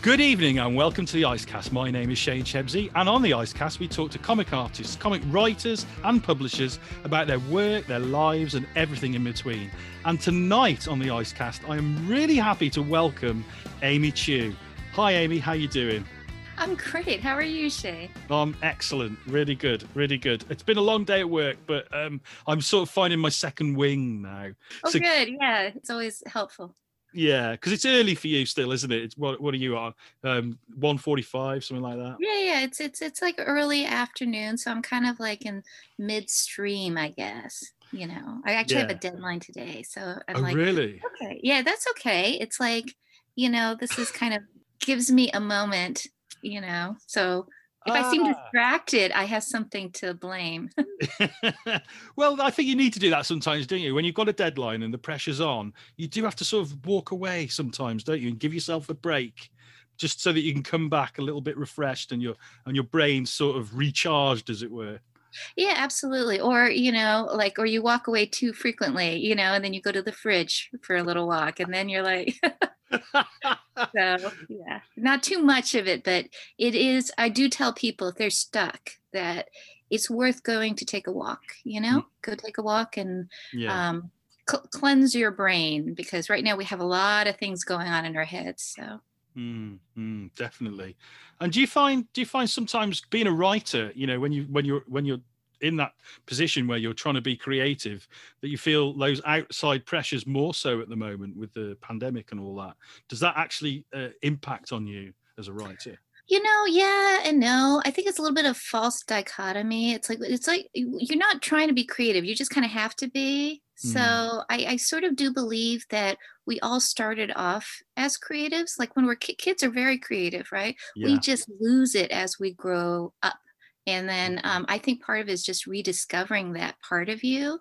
Good evening and welcome to the Icecast. My name is Shane Chebsey, and on the Icecast we talk to comic artists, comic writers and publishers about their work, their lives and everything in between. And tonight on the Icecast I am really happy to welcome Amy Chu. Hi Amy, how you doing? I'm great. How are you, Shane? I'm excellent. Really good. Really good. It's been a long day at work, but I'm sort of finding my second wing now. Oh, so, good. Yeah, it's always helpful. Yeah, because it's early for you still, isn't it? It's what are you on? 1:45, something like that. Yeah. It's like early afternoon, so I'm kind of like in midstream, I guess. You know, I actually have a deadline today, so I'm like, really? Okay, yeah, that's okay. It's like, this is kind of gives me a moment, so. If I seem distracted, I have something to blame. Well, I think you need to do that sometimes, don't you? When you've got a deadline and the pressure's on, you do have to sort of walk away sometimes, don't you? And give yourself a break just so that you can come back a little bit refreshed and your brain's sort of recharged, as it were. Yeah, absolutely. Or, or you walk away too frequently, and then you go to the fridge for a little walk and then you're like... So yeah, not too much of it, but it is. I do tell people if they're stuck that it's worth going to take a walk. Go take a walk and cleanse your brain, because right now we have a lot of things going on in our heads. So definitely. And do you find sometimes being a writer, when you're in that position where you're trying to be creative, that you feel those outside pressures more so at the moment with the pandemic and all that? Does that actually impact on you as a writer? Yeah and no. I think it's a little bit of false dichotomy. It's like you're not trying to be creative. You just kind of have to be. So I sort of do believe that we all started off as creatives. Like when we're kids are very creative, right? Yeah. We just lose it as we grow up. And then I think part of it is just rediscovering that part of you.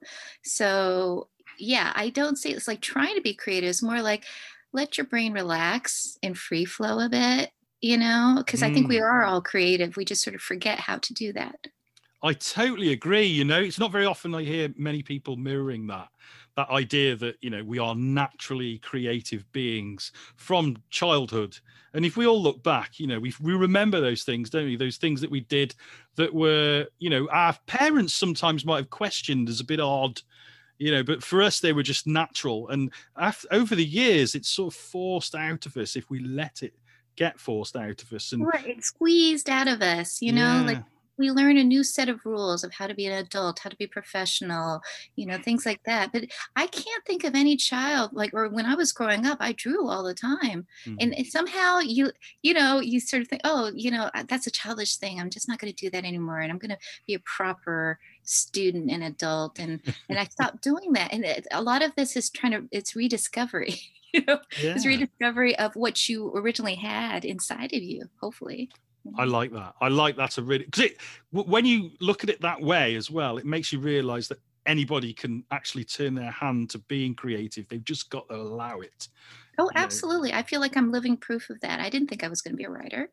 So yeah, I don't say it's like trying to be creative. It's more like let your brain relax and free flow a bit, because I think we are all creative. We just sort of forget how to do that. I totally agree. It's not very often I hear many people mirroring that idea that, we are naturally creative beings from childhood. And if we all look back, we remember those things, don't we? Those things that we did that were, our parents sometimes might have questioned as a bit odd, but for us, they were just natural. And over the years, it's sort of forced out of us if we let it get forced out of us. And right, it's squeezed out of us, like we learn a new set of rules of how to be an adult, how to be professional, things like that. But I can't think of any child or when I was growing up, I drew all the time. And somehow you sort of think, oh, that's a childish thing. I'm just not going to do that anymore. And I'm going to be a proper student and adult. And I stopped doing that. And a lot of this is it's rediscovery, it's rediscovery of what you originally had inside of you, hopefully. I like that. I like that. Because when you look at it that way as well, it makes you realize that anybody can actually turn their hand to being creative. They've just got to allow it. Oh, absolutely. I feel like I'm living proof of that. I didn't think I was going to be a writer.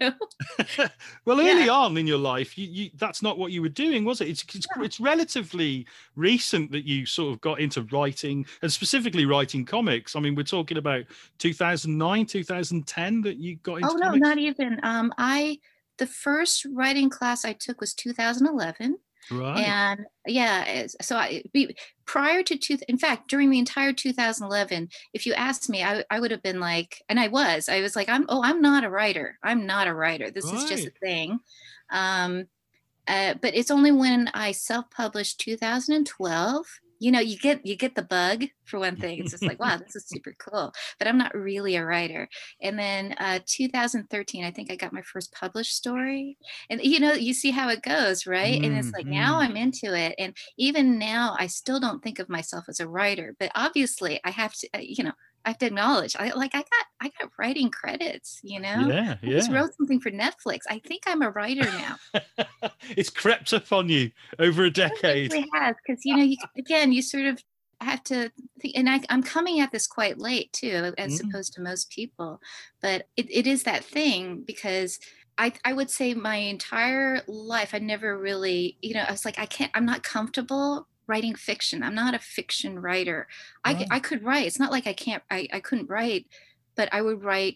Well, early on in your life, you that's not what you were doing, was it? It's relatively recent that you sort of got into writing, and specifically writing comics. I mean, we're talking about 2009, 2010 that you got into comics? Oh, no, not even. The first writing class I took was 2011. Right. And so prior to in fact, during the entire 2011, if you asked me, I would have been like, and I was like, I'm not a writer. I'm not a writer. This is just a thing. But it's only when I self-published 2012. You get the bug, for one thing. It's just like, wow, this is super cool. But I'm not really a writer. And then 2013, I think I got my first published story. And you see how it goes, right? And it's like now I'm into it. And even now, I still don't think of myself as a writer. But obviously, I have to, I have to acknowledge, I got writing credits, Yeah. I just wrote something for Netflix. I think I'm a writer now. It's crept up on you over a decade. It really has, because you sort of have to think, and I'm coming at this quite late too, as opposed to most people. But it is that thing, because I would say my entire life I never really, I was like, I'm not comfortable writing fiction. I'm not a fiction writer. I could write. It's not like I couldn't write, but I would write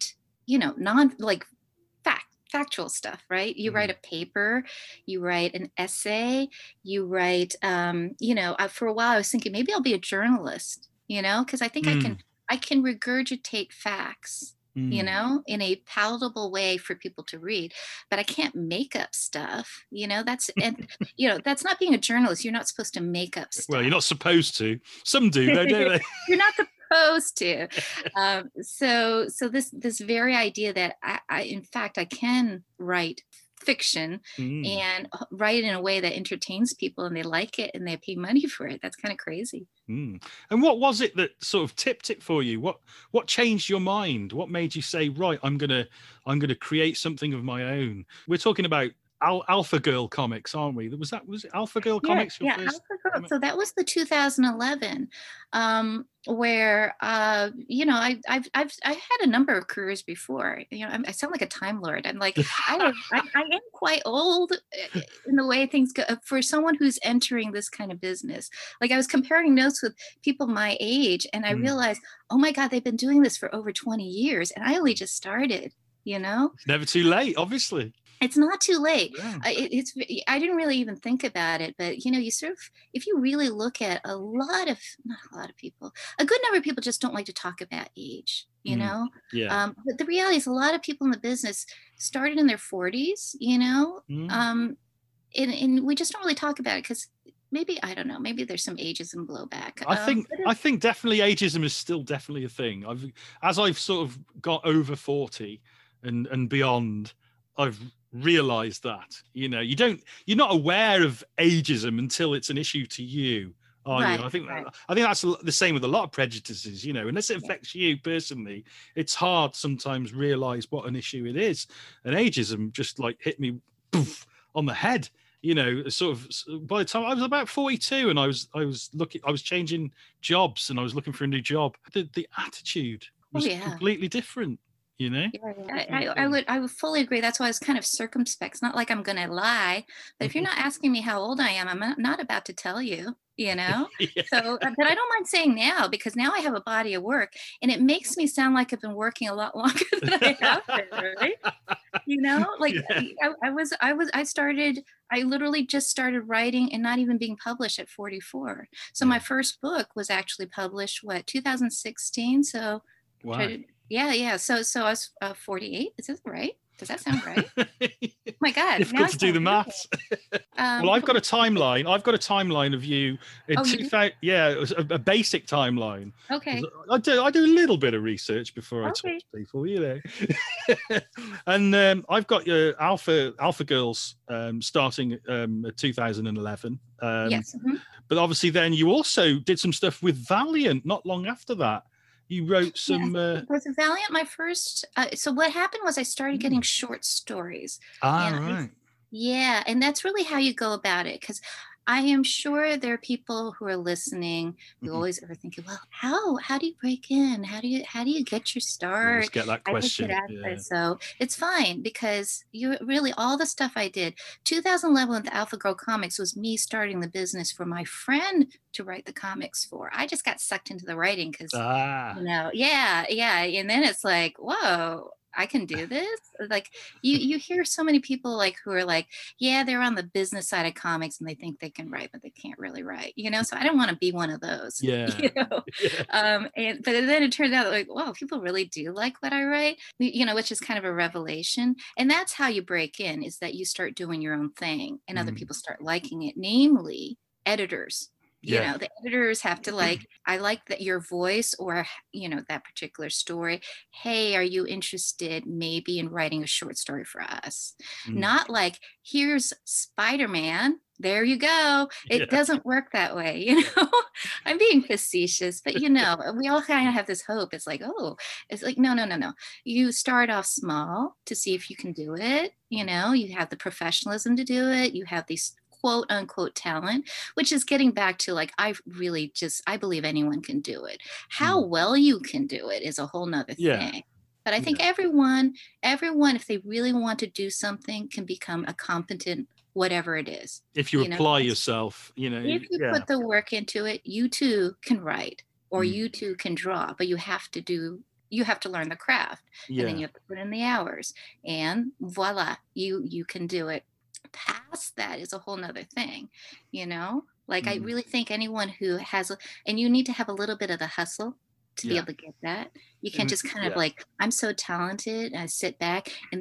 non like factual stuff, right? You write Mhm. a paper, you write an essay, you write, for a while I was thinking maybe I'll be a journalist, because I think Mm, I can regurgitate facts, mm. in a palatable way for people to read, but I can't make up stuff, that's not being a journalist. You're not supposed to make up Well, you're stuff. not supposed to. Some do, though, don't You're not supposed to. So this very idea that I in fact I can write fiction they? Mm. and write it in a way that entertains people and they like it and they pay money for it. That's kind of crazy. Mm. And what was it that sort of tipped it for you? What changed your mind? What made you say, right, I'm gonna create something of my own? We're talking about Alpha Girl comics, aren't we? Was it Alpha Girl Yeah, comics your yeah, first Alpha Girl. comic? So that was the 2011, where I had a number of careers before. I sound like a time lord. I'm like I am quite old in the way things go for someone who's entering this kind of business. Like I was comparing notes with people my age, and I Mm. realized, oh my God, they've been doing this for over 20 years, and I only just started. You know, It's never too late, obviously. it's not too late. Yeah. I didn't really even think about it, but you sort of, if you really look at not a lot of people, a good number of people just don't like to talk about age. Mm. Yeah. But the reality is, a lot of people in the business started in their 40s. Mm. And we just don't really talk about it because maybe, I don't know, maybe there's some ageism blowback. I think But I think definitely ageism is still definitely a thing. As I've sort of got over 40 and beyond, I've realized that, you're not aware of ageism until it's an issue to you, are you? right, right, I think that's the same with a lot of prejudices, unless it yeah. affects you personally, it's hard sometimes realize what an issue it is. And ageism just like hit me poof, on the head. Sort of by the time I was about 42 and I was changing jobs and I was looking for a new job, the attitude Oh was yeah. completely different, you know? Yeah, yeah. Like, I would fully agree. That's why I was kind of circumspect. It's not like I'm going to lie, but if you're not asking me how old I am, I'm not about to tell you, you know? yeah. So, but I don't mind saying now because now I have a body of work and it makes me sound like I've been working a lot longer than I have been, right? Like Yeah. I literally just started writing and not even being published at 44. So my Yeah. first book was actually published, 2016. So try Wow. to, yeah, yeah. So I was 48. Is this right? Does that sound right? Oh my God. Now Difficult I to do the feel really maths. old. Well, I've got a timeline. I've got a timeline of you in Oh, you do? 2000. Yeah, it was a basic timeline. Okay. I do a little bit of research before I talk Okay. to people. And I've got your Alpha Girls starting at 2011. Yes. Mhm. But obviously, then you also did some stuff with Valiant not long after that. You wrote Yes. some. Was Valiant my first? So what happened was I started getting Hmm. short stories, and Right. yeah, and that's really how you go about it. Because I am sure there are people who are listening who Mhm. always are thinking, well, how do you break in? How do you get your You always start? get that I just get question. asked Yeah. that. So it's fine because you really all the stuff I did. 2011 with Alpha Girl Comics was me starting the business for my friend to write the comics for. I just got sucked into the writing because Ah. yeah, yeah. And then it's like, whoa, I can do this. Like you hear so many people like who are like, yeah, they're on the business side of comics and they think they can write, but they can't really write. So I don't want to be one of those. Yeah. you know. Yeah. But then it turned out like, wow, people really do like what I write, which is kind of a revelation. And that's how you break in, is that you start doing your own thing and other Mm. people start liking it, namely editors. Yeah. The editors have to like, I like that your voice or, that particular story. Hey, are you interested maybe in writing a short story for us? Mm. Not like, here's Spider-Man. There you go. It Yeah. doesn't work that way. I'm being facetious, but we all kind of have this hope. It's like, oh, it's like, no, no, no, no. You start off small to see if you can do it. You have the professionalism to do it. You have these quote unquote talent, which is getting back to like, I believe anyone can do it. How Mm. well you can do it is a whole nother Yeah. thing. But I think Yeah. everyone, if they really want to do something, can become a competent whatever it is. If you apply yourself, If you yeah. put the work into it, you too can write or Mm. you too can draw, but you have to do you have to learn the craft, and then Yeah. you have to put in the hours, and voila, you can do it. Past that is a whole nother thing, you know? Like, I Mm. really think anyone who has and you need to have a little bit of the hustle to be Yeah. able to get that. You can't And just kind of yeah. like, I'm so talented, and I sit back, and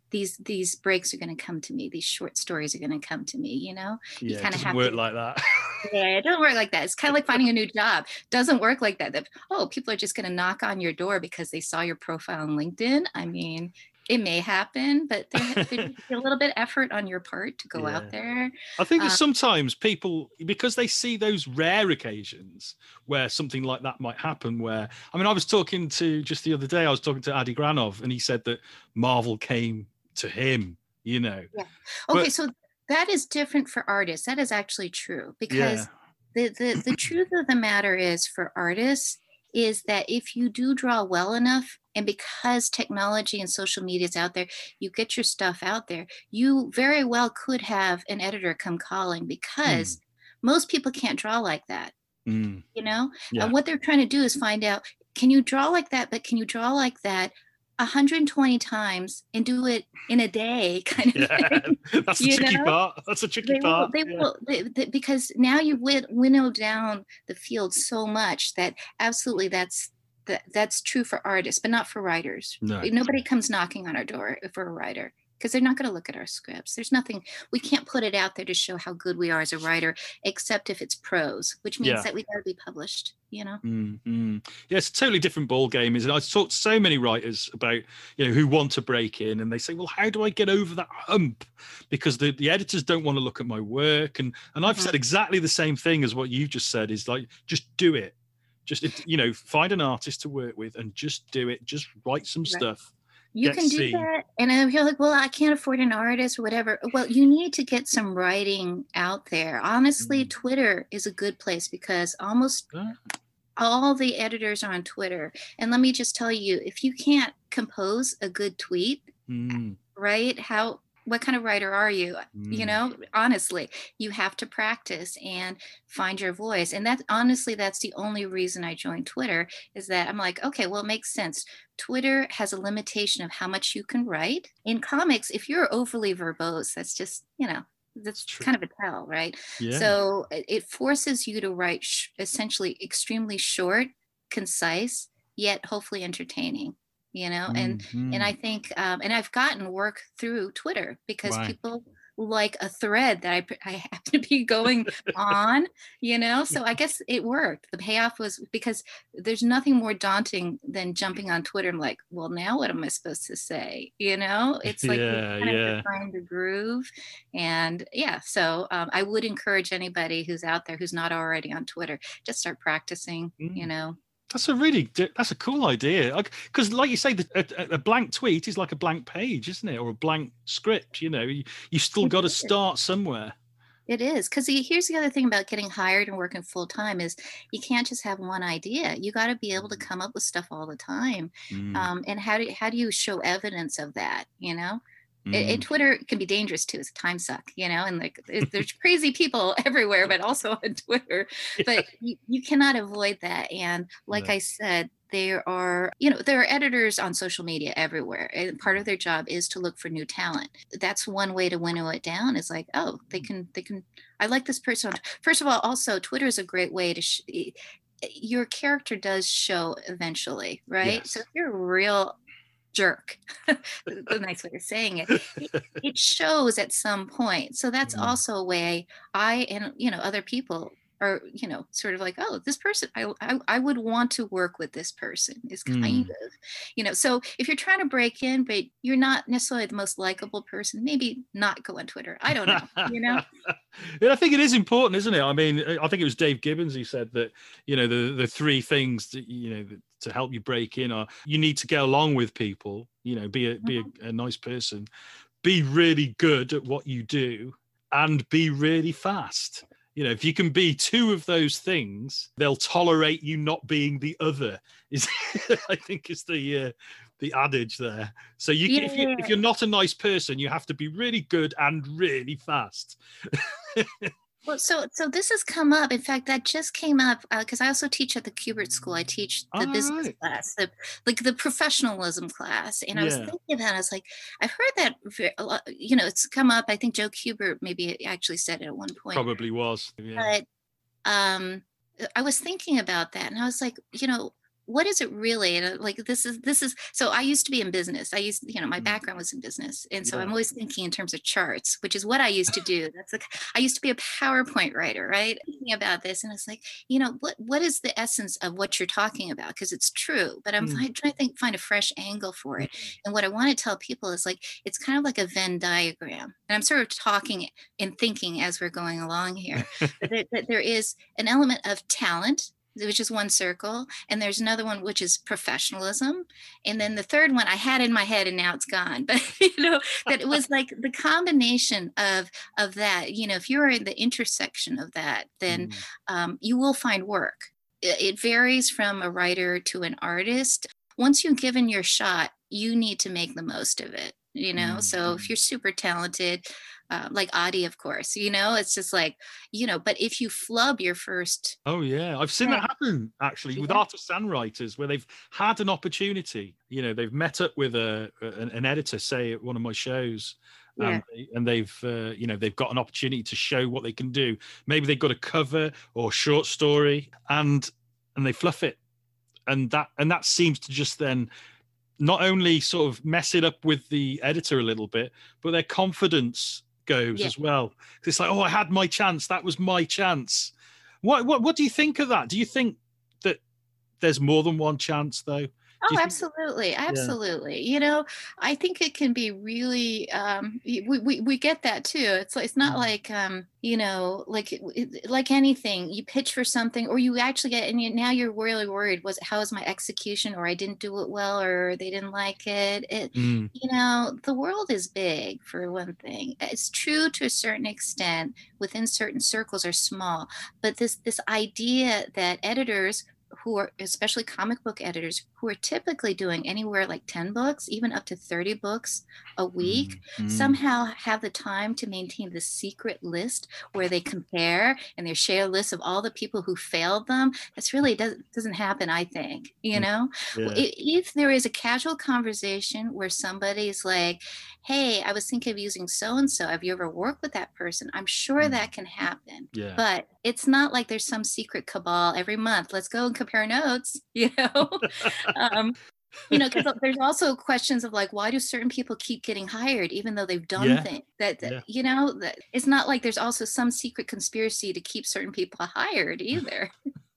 these breaks are going to come to me. These short stories are going to come to me, you know? You Yeah. It kind of doesn't have work to. like that. Yeah, it doesn't work like that. It's kind of like finding a new job. Doesn't work like that. Oh, people are just going to knock on your door because they saw your profile on LinkedIn. I mean, it may happen, but there needs to be a little bit of effort on your part to go out Yeah. there. I think that Um, sometimes people, because they see those rare occasions where something like that might happen, where, I mean, I was talking to, just the other day, I was talking to Adi Granov, and he said that Marvel came to him, you know. yeah. Okay, But so that is different for artists. That is actually true yeah. because the truth of the matter is for artists is that if you do draw well enough, and because technology and social media is out there, you get your stuff out there, you very well could have an editor come calling Mm, because most people can't draw like that, mm, you know? yeah. What they're trying to do is find out, can you draw like that, but can you draw like that 120 times and do it in a day kind of Yeah. thing, That's the you tricky know? part. That's the tricky part. Yeah. Because now you've winnowed down the field so much that absolutely that's true for artists, but not for writers. No. Nobody comes knocking on our door for a writer because they're not going to look at our scripts. There's nothing, we can't put it out there to show how good we are as a writer, except if it's prose, which means Yeah. that we got to be published, you know? Yeah, it's a totally different ball game, isn't it? I've talked to so many writers about, who want to break in, and they say, well, how do I get over that hump? Because the editors don't want to look at my work. And I've Mhm. said exactly the same thing as what you've just said, is like, just do it. Just, find an artist to work with and just do it. Just write some Right. stuff, You get can do seen. that. And if you're like, well, I can't afford an artist or whatever. Well, you need to get some writing out there. Honestly, Mm. Twitter is a good place because almost Ah, all the editors are on Twitter. And let me just tell you, if you can't compose a good tweet, mm, right? What kind of writer are you? You mm. know, honestly, you have to practice and find your voice. And that's the only reason I joined Twitter, is that I'm like, okay, well, it makes sense. Twitter has a limitation of how much you can write. In comics, if you're overly verbose, that's just, It's that's true. kind of a tell, right? Yeah. So it forces you to write essentially extremely short, concise, yet hopefully entertaining, and I Mm. think, and I've gotten work through Twitter because Wow. people like a thread that I happen to be going on, So I guess it worked. The payoff was because there's nothing more daunting than jumping on Twitter. I'm like, well, now what am I supposed to say? It's like you Yeah, kind of have yeah. to find the groove, and yeah. So I would encourage anybody who's out there who's not already on Twitter, just start practicing. Mm. That's a cool idea. Because, like you say, a blank tweet is like a blank page, isn't it? Or a blank script. You still It got to is. start somewhere. It is because here's the other thing about getting hired and working full time is you can't just have one idea. You got to be able to come up with stuff all the time. Mm, And how do you show evidence of that? And mm. Twitter can be dangerous too. It's a time suck, and like there's crazy people everywhere, but also on Twitter. Yeah, But you cannot avoid that. And like no. I said, there are editors on social media everywhere, and part of their job is to look for new talent. That's one way to winnow it down, is like, oh, they can I like this person. First of all, also Twitter is a great way to your character does show eventually, right? So Yes. if you're a real jerk, the nice way of saying it shows at some point. So that's Mm, also a way I and other people are sort of like, oh, this person, I would want to work with this person, is kind mm. of, so if you're trying to break in but you're not necessarily the most likable person, maybe not go on Twitter. I don't know. Yeah, I think it is important, isn't it? I mean, I think it was Dave Gibbons who said that, the three things that, to help you break in are, you need to get along with people, be Mhm. a nice person, be really good at what you do, and be really fast. If you can be two of those things, they'll tolerate you not being the other. Is I think is the adage there. So if Yeah. you're not a nice person, you have to be really good and really fast. Well, so this has come up. In fact, that just came up because I also teach at the Kubert School. I teach the All business right. class, the professionalism class. And I was Yeah. thinking that I was like, I've heard that a lot, you know, it's come up. I think Joe Kubert maybe actually said it at one point, Probably was. Yeah. but um, I was thinking about that, and I was like, you know, what is it really? And like, this is. So I used to be in business. I used, you know, my Mm. background was in business, and so I'm Yeah. always thinking in terms of charts, which is what I used to do. That's like I used to be a PowerPoint writer, right? Thinking about this, and it's like, you know, what is the essence of what you're talking about? Because it's true, but I'm Mm. trying to find a fresh angle for it. Mm. And what I want to tell people is like, it's kind of like a Venn diagram, and I'm sort of talking and thinking as we're going along here. That there is an element of talent, which is one circle, and there's another one which is professionalism, and then the third one I had in my head and now it's gone. But you know, that it was like the combination of that. You know, if you're in the intersection of that, then Mm. you will find work. It varies from a writer to an artist. Once you've given your shot, you need to make the most of it. You know, Mm. so if Mm. you're super talented, like Adi, of course, you know, it's just like, you know, but if you flub your first, Oh yeah, I've seen that yeah, happen actually with yeah, artists and writers where they've had an opportunity. You know, they've met up with an editor, say at one of my shows, yeah, and they've you know, they've got an opportunity to show what they can do. Maybe they've got a cover or short story, and they fluff it, and that seems to just then not only sort of mess it up with the editor a little bit, but their confidence goes yeah. as well. It's like, oh, I had my chance. That was my chance. What do you think of that? Do you think that there's more than one chance though? Do Oh, you think that, absolutely, yeah. absolutely. You know, I think it can be really. We get that too. It's not Mm, like you know, like like anything. You pitch for something, or you actually get, and now you're really worried. Was how is my execution, or I didn't do it well, or they didn't like it. mm, You know, the world is big for one thing. It's true to a certain extent within certain circles are small, but this idea that editors who are especially comic book editors who are typically doing anywhere like 10 books, even up to 30 books a week, mm, mm. somehow have the time to maintain the secret list where they compare and they share lists of all the people who failed them. That's really doesn't happen, I think. You Mm. know, Yeah. if there is a casual conversation where somebody's like, hey, I was thinking of using so and so. Have you ever worked with that person? I'm sure Mm. that can happen. Yeah. But it's not like there's some secret cabal every month. Let's go and compare notes, you know? um, you know, because there's also questions of like, why do certain people keep getting hired even though they've done Yeah. things Yeah. you know, that it's not like there's also some secret conspiracy to keep certain people hired either.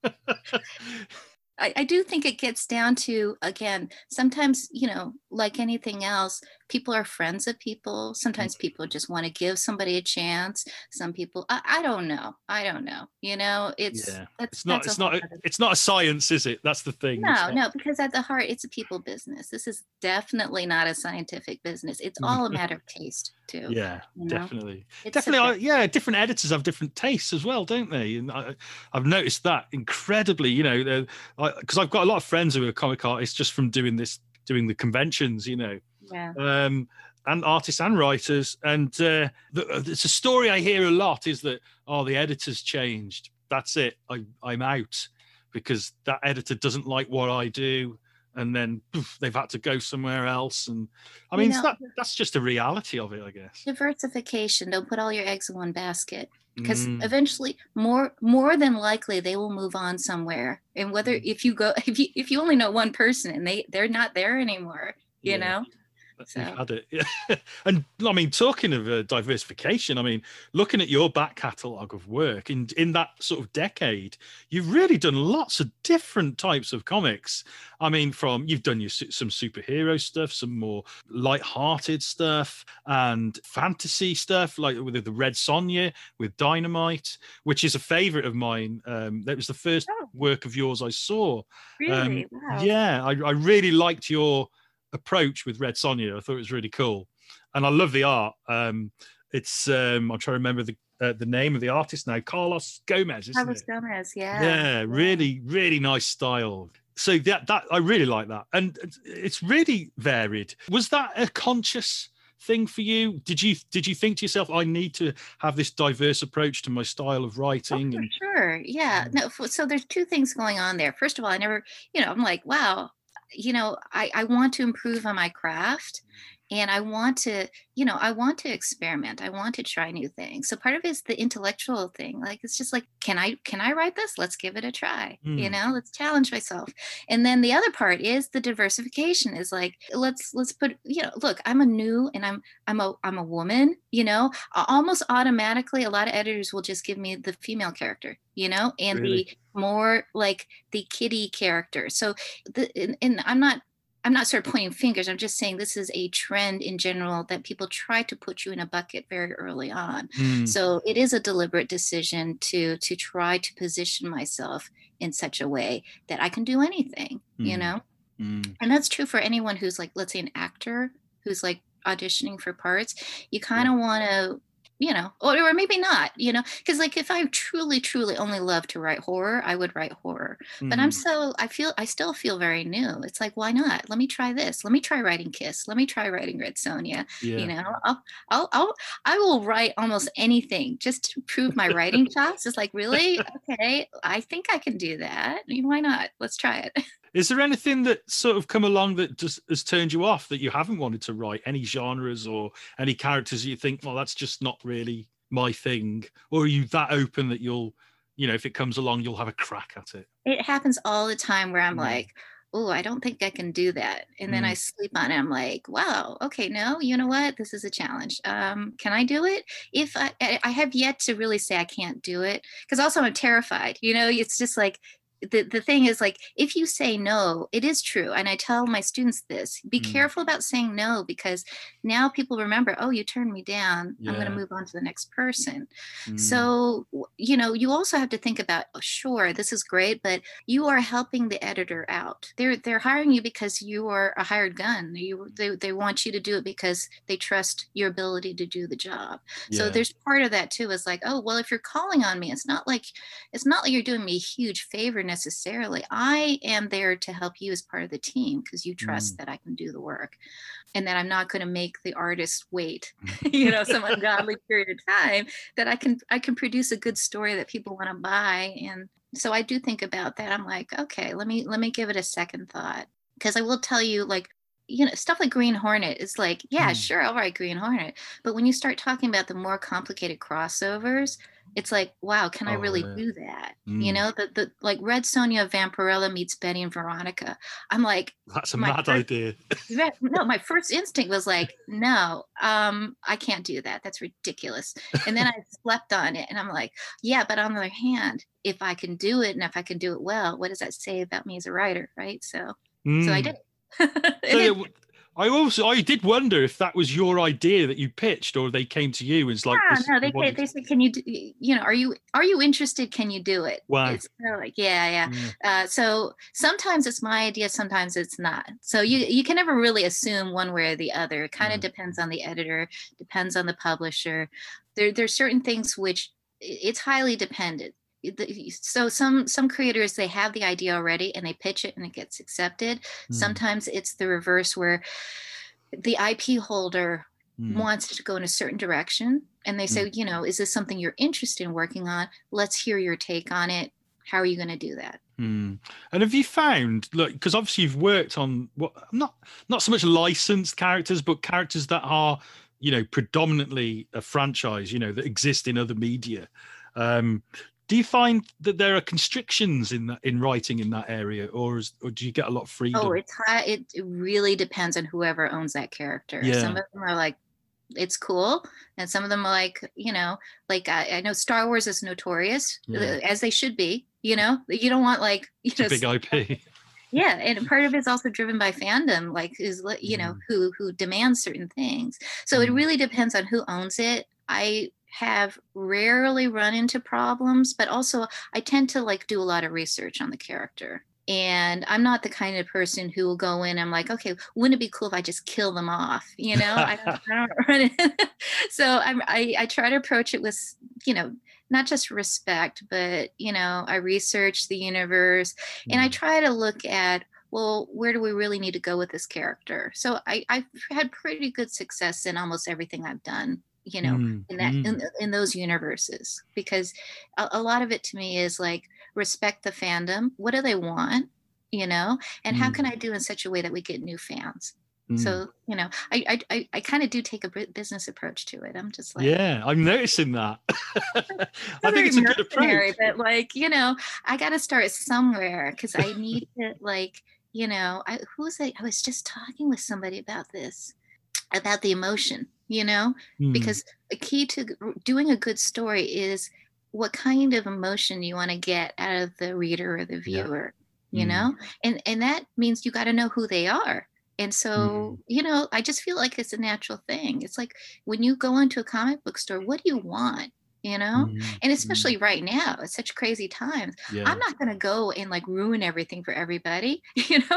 I do think it gets down to, again, sometimes, you know, like anything else, people are friends of people. Sometimes people just want to give somebody a chance. Some people, I don't know. I don't know. You know, Yeah. It's not that's a it's whole not a, other. it's not a science, is it? That's the thing. It's No, not. no, because at the heart, it's a people business. This is definitely not a scientific business. It's all a matter of taste, too. Yeah, You know, definitely, it's definitely. subjective. Yeah, different editors have different tastes as well, don't they? And I've noticed that incredibly. You know, because I've got a lot of friends who are comic artists just from doing the conventions. You know, Yeah. and artists and writers. And it's a story I hear a lot is that, oh, the editor's changed. That's it. I'm out because that editor doesn't like what I do, and then poof, they've had to go somewhere else. And I You mean, know, that's just a reality of it, I guess. diversification. Don't put all your eggs in one basket, because Mm, eventually, more than likely, they will move on somewhere. And whether mm, if you go, if you only know one person and they're not there anymore, you yeah. know. You've So had it. Yeah. And I mean, talking of diversification, I mean, looking at your back catalogue of work in that sort of decade, you've really done lots of different types of comics. I mean, you've done some superhero stuff, some more light-hearted stuff, and fantasy stuff, like with the Red Sonja, with Dynamite, which is a favorite of mine. That was the first oh, work of yours I saw. really? Wow. Yeah, I really liked your approach with Red Sonja. I thought it was really cool, and I love the art. It's I'm trying to remember the name of the artist now. Carlos Gomez, isn't Carlos it? Gomez, yeah. Yeah, Yeah. really, really nice style. So that I really like that, and it's really varied. Was that a conscious thing for you? Did you think to yourself, I need to have this diverse approach to my style of writing? For And sure. Yeah. No, so there's two things going on there. First of all, I never, I'm like, wow, I want to improve on my craft, and I want to, I want to experiment. I want to try new things. So part of it is the intellectual thing. Like, it's just like, can I write this? Let's give it a try. Mm, Let's challenge myself. And then the other part is the diversification, is like, let's put, look, I'm a new, and I'm a woman, almost automatically a lot of editors will just give me the female character, and really? the more like the kitty character. So and I'm not sort of pointing fingers. I'm just saying this is a trend in general, that people try to put you in a bucket very early on. Mm, So it is a deliberate decision to try to position myself in such a way that I can do anything, mm, mm, and that's true for anyone who's like, let's say, an actor who's like auditioning for parts. You kind yeah. of want to, or maybe not, because like if I truly, truly only love to write horror, I would write horror. But Mm, I still feel very new. It's like, why not? Let me try this. Let me try writing Kiss. Let me try writing Red Sonja. yeah. I will write almost anything just to prove my writing chops. It's like, really? Okay, I think I can do that. Why not? Let's try it. Is there anything that sort of come along that just has turned you off, that you haven't wanted to write? Any genres or any characters you think, well, that's just not really my thing? Or are you that open that you'll, if it comes along, you'll have a crack at it? It happens all the time where I'm Mm, like, oh, I don't think I can do that. And then I mm, sleep on it. I'm like, wow, okay, no, you know what? This is a challenge. Can I do it? If I have yet to really say I can't do it, because also I'm terrified. It's just like, the thing is, like, if you say no, it is true. And I tell my students this: be mm, careful about saying no, because now people remember, oh, you turned me down. I'm going to yeah. move on to the next person. Mm, So, you also have to think about, oh, sure, this is great, but you are helping the editor out. They're hiring you because you are a hired gun. They want you to do it because they trust your ability to do the job. So yeah. there's part of that too, is like, oh, well, if you're calling on me, it's not like you're doing me a huge favor necessarily. I am there to help you as part of the team, because you Mm. trust that I can do the work, and that I'm not going to make the artist wait, some ungodly period of time, that I can produce a good story that people want to buy. And so I do think about that. I'm like, okay, let me give it a second thought, because I will tell you, like, stuff like Green Hornet is like, yeah, Mm. sure, I'll write Green Hornet. But when you start talking about the more complicated crossovers, it's like, wow, can I Oh, really yeah. do that? Mm. The like Red Sonja Vampirella meets Betty and Veronica. I'm like, That's a my mad first idea. no, my first instinct was like, no, I can't do that. That's ridiculous. And then I slept on it, and I'm like, yeah, but on the other hand, if I can do it, and if I can do it well, what does that say about me as a writer, right? So I Mm. did it. So And yeah, it, I did wonder if that was your idea that you pitched, or they came to you and it's like, yeah, this, no, we they want you they to. say, can you do, are you interested? Can you do it? Wow. It's kind of like, yeah, yeah. Yeah. So sometimes it's my idea, sometimes it's not. So you can never really assume one way or the other. It kind of No. depends on the editor, depends on the publisher. There's certain things which it's highly dependent. So some creators, they have the idea already and they pitch it and it gets accepted. Mm. Sometimes it's the reverse, where the IP holder Mm. wants to go in a certain direction, and they Mm. say, is this something you're interested in working on? Let's hear your take on it. How are you going to do that? Mm. And have you found, look, because obviously you've worked on what, not so much licensed characters, but characters that are, predominantly a franchise, that exist in other media. Um, do you find that there are constrictions in writing in that area, or do you get a lot of Oh, freedom? it's high. It really depends on whoever owns that character. Some Yeah. of them are like, it's cool, and some of them are like, like I know Star Wars is notorious, Yeah. as they should be. You don't want, like, It's a big IP. yeah, and part of it's also driven by fandom, like, Mm. who demands certain things. So it Mm. really depends on who owns it. I have rarely run into problems, but also I tend to like do a lot of research on the character. And I'm not the kind of person who will go in. I'm like, okay, wouldn't it be cool if I just kill them off? I don't run it. So I try to approach it with, not just respect, but I research the universe, and I Mm. try to look at well, where do we really need to go with this character? So I've had pretty good success in almost everything I've done, you know, Mm, in that mm, in those universes, because a lot of it to me is like respect the fandom. What do they want? You know, and how can mm, I do in such a way that we get new fans? mm. So, you know, I kind of do take a business approach to it. I'm just like, Yeah, I'm noticing that. I not think very it's a good approach. mercenary, but like, you know, I got to start somewhere because I need to, like, you know, I was just talking with somebody about this, about the emotion, you know, Mm, because the key to doing a good story is what kind of emotion you want to get out of the reader or the yeah. viewer, you Mm, know, and that means you got to know who they are. And so, mm, you know, I just feel like it's a natural thing. It's like when you go into a comic book store, what do you want? You know, mm, and mm. especially right now, it's such crazy times. I'm Yeah. not going to go and like ruin everything for everybody. You know,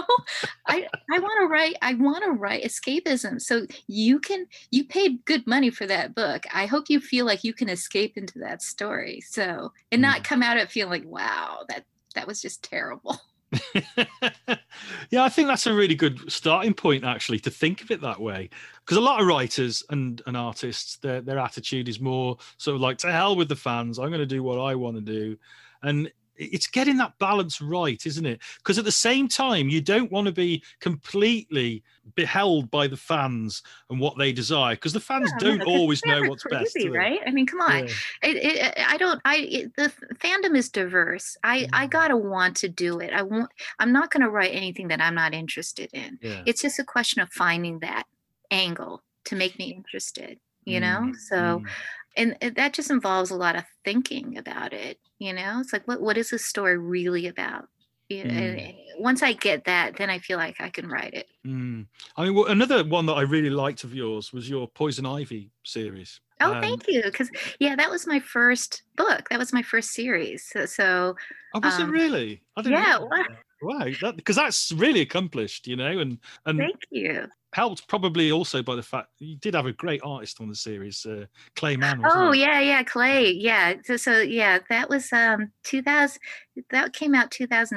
I want to write escapism. So you paid good money for that book. I hope you feel like you can escape into that story. So, and not Mm. come out of feeling like, wow, that was just terrible. Yeah, I think that's a really good starting point, actually, to think of it that way. Because a lot of writers and artists, their attitude is more sort of like, to hell with the fans, I'm going to do what I want to do. And it's getting that balance right, isn't it? Because at the same time, you don't want to be completely beheld by the fans and what they desire, because the fans No, don't because always it's know never what's best, crazy, do they? right? I mean, come on. Yeah. I don't. The fandom is diverse. I Mm. gotta want to do it. I'm not gonna write anything that I'm not interested in. Yeah. It's just a question of finding that angle to make me interested. You know. Mm, So, mm, and that just involves a lot of thinking about it. You know, it's like what is this story really about? You know, mm. and once I get that, then I feel like I can write it. Mm. I mean, well, another one that I really liked of yours was your Poison Ivy series. Oh, thank you. Because yeah, that was my first book. That was my first series. Oh, was it Um, really? I didn't yeah. realize Well, that. Wow, that because that's really accomplished, and thank you. helped probably also by the fact you did have a great artist on the series, Clay Mann, wasn't Oh it? yeah, yeah, Clay. Yeah. So yeah, that was 2000. That came out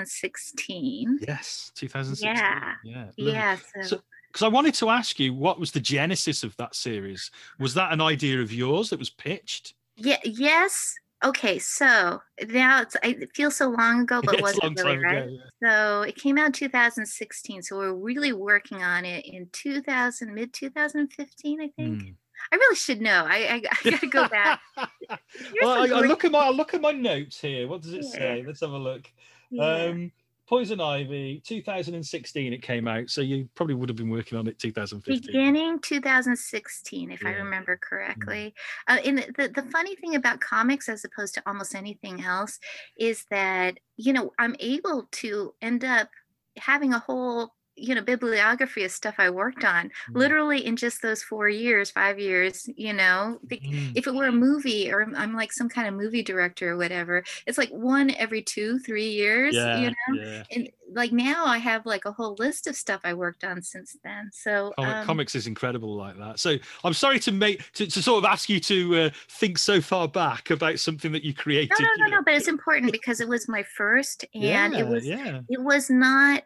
2016. Yes, 2016. Yeah, Yeah, lovely. yeah. So, So because I wanted to ask you, what was the genesis of that series? Was that an idea of yours that was pitched? yeah, yes. Okay, so now it feels so long ago, but Yeah, it's a wasn't long really, time right? ago. Yeah. So it came out 2016. So we're really working on it in 2000, mid 2015, I think. Hmm. I really should know. I got to go back. Here's Well, a great. I look at my notes here. What does it Yeah, say? Let's have a look. yeah. Um, Poison Ivy, 2016 it came out, so you probably would have been working on it 2015. Beginning 2016, if I Yeah. remember Mm. correctly. And the funny thing about comics, as opposed to almost anything else, is that, you know, I'm able to end up having a whole, you know, bibliography of stuff I worked on Mm. literally in just those 4 years, 5 years, you know. Mm. If it were a movie or I'm like some kind of movie director or whatever, it's like one every 2, 3 years, you Yeah, know. yeah. And like now I have like a whole list of stuff I worked on since then. So Comics is incredible like that. So I'm sorry to sort of ask you to think so far back about something that you no, created. no, no, no, but it's important because it was my first, and Yeah, yeah. it was not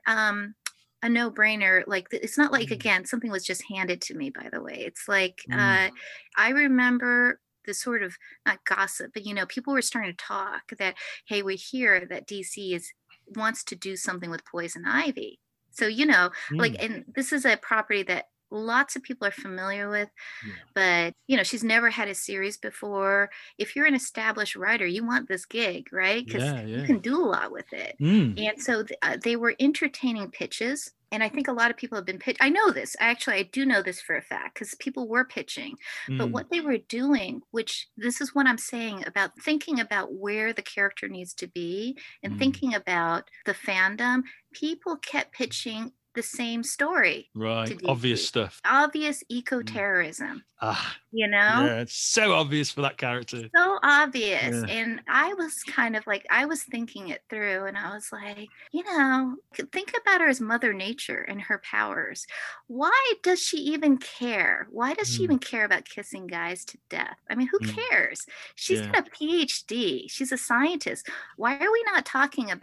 a no-brainer. Like it's not like, Mm, again, something was just handed to me, by the way. It's like mm, I remember the sort of, not gossip, but you know, people were starting to talk that, hey, we hear that DC is wants to do something with Poison Ivy. So, you know, like, mm. and this is a property that lots of people are familiar with, Yeah, but you know, she's never had a series before. If you're an established writer, you want this gig, right? Because yeah, you yeah. can do a lot with it. Mm, And so they were entertaining pitches, and I think a lot of people have been pitched. I know this, actually, I do know this for a fact because people were pitching. But mm, what they were doing, which this is what I'm saying about thinking about where the character needs to be and mm. thinking about the fandom, people kept pitching the same story to Right. Obvious DC. stuff. Obvious Mm. eco-terrorism, Ah, you know? yeah. It's so obvious for that character. So obvious. Yeah. And I was kind of like, I was thinking it through, and I was like, you know, think about her as Mother Nature and her powers. Why does she even care? Why does she Mm, even care about kissing guys to death? I mean, who mm. cares? She's Yeah. got a PhD, she's a scientist. Why are we not talking about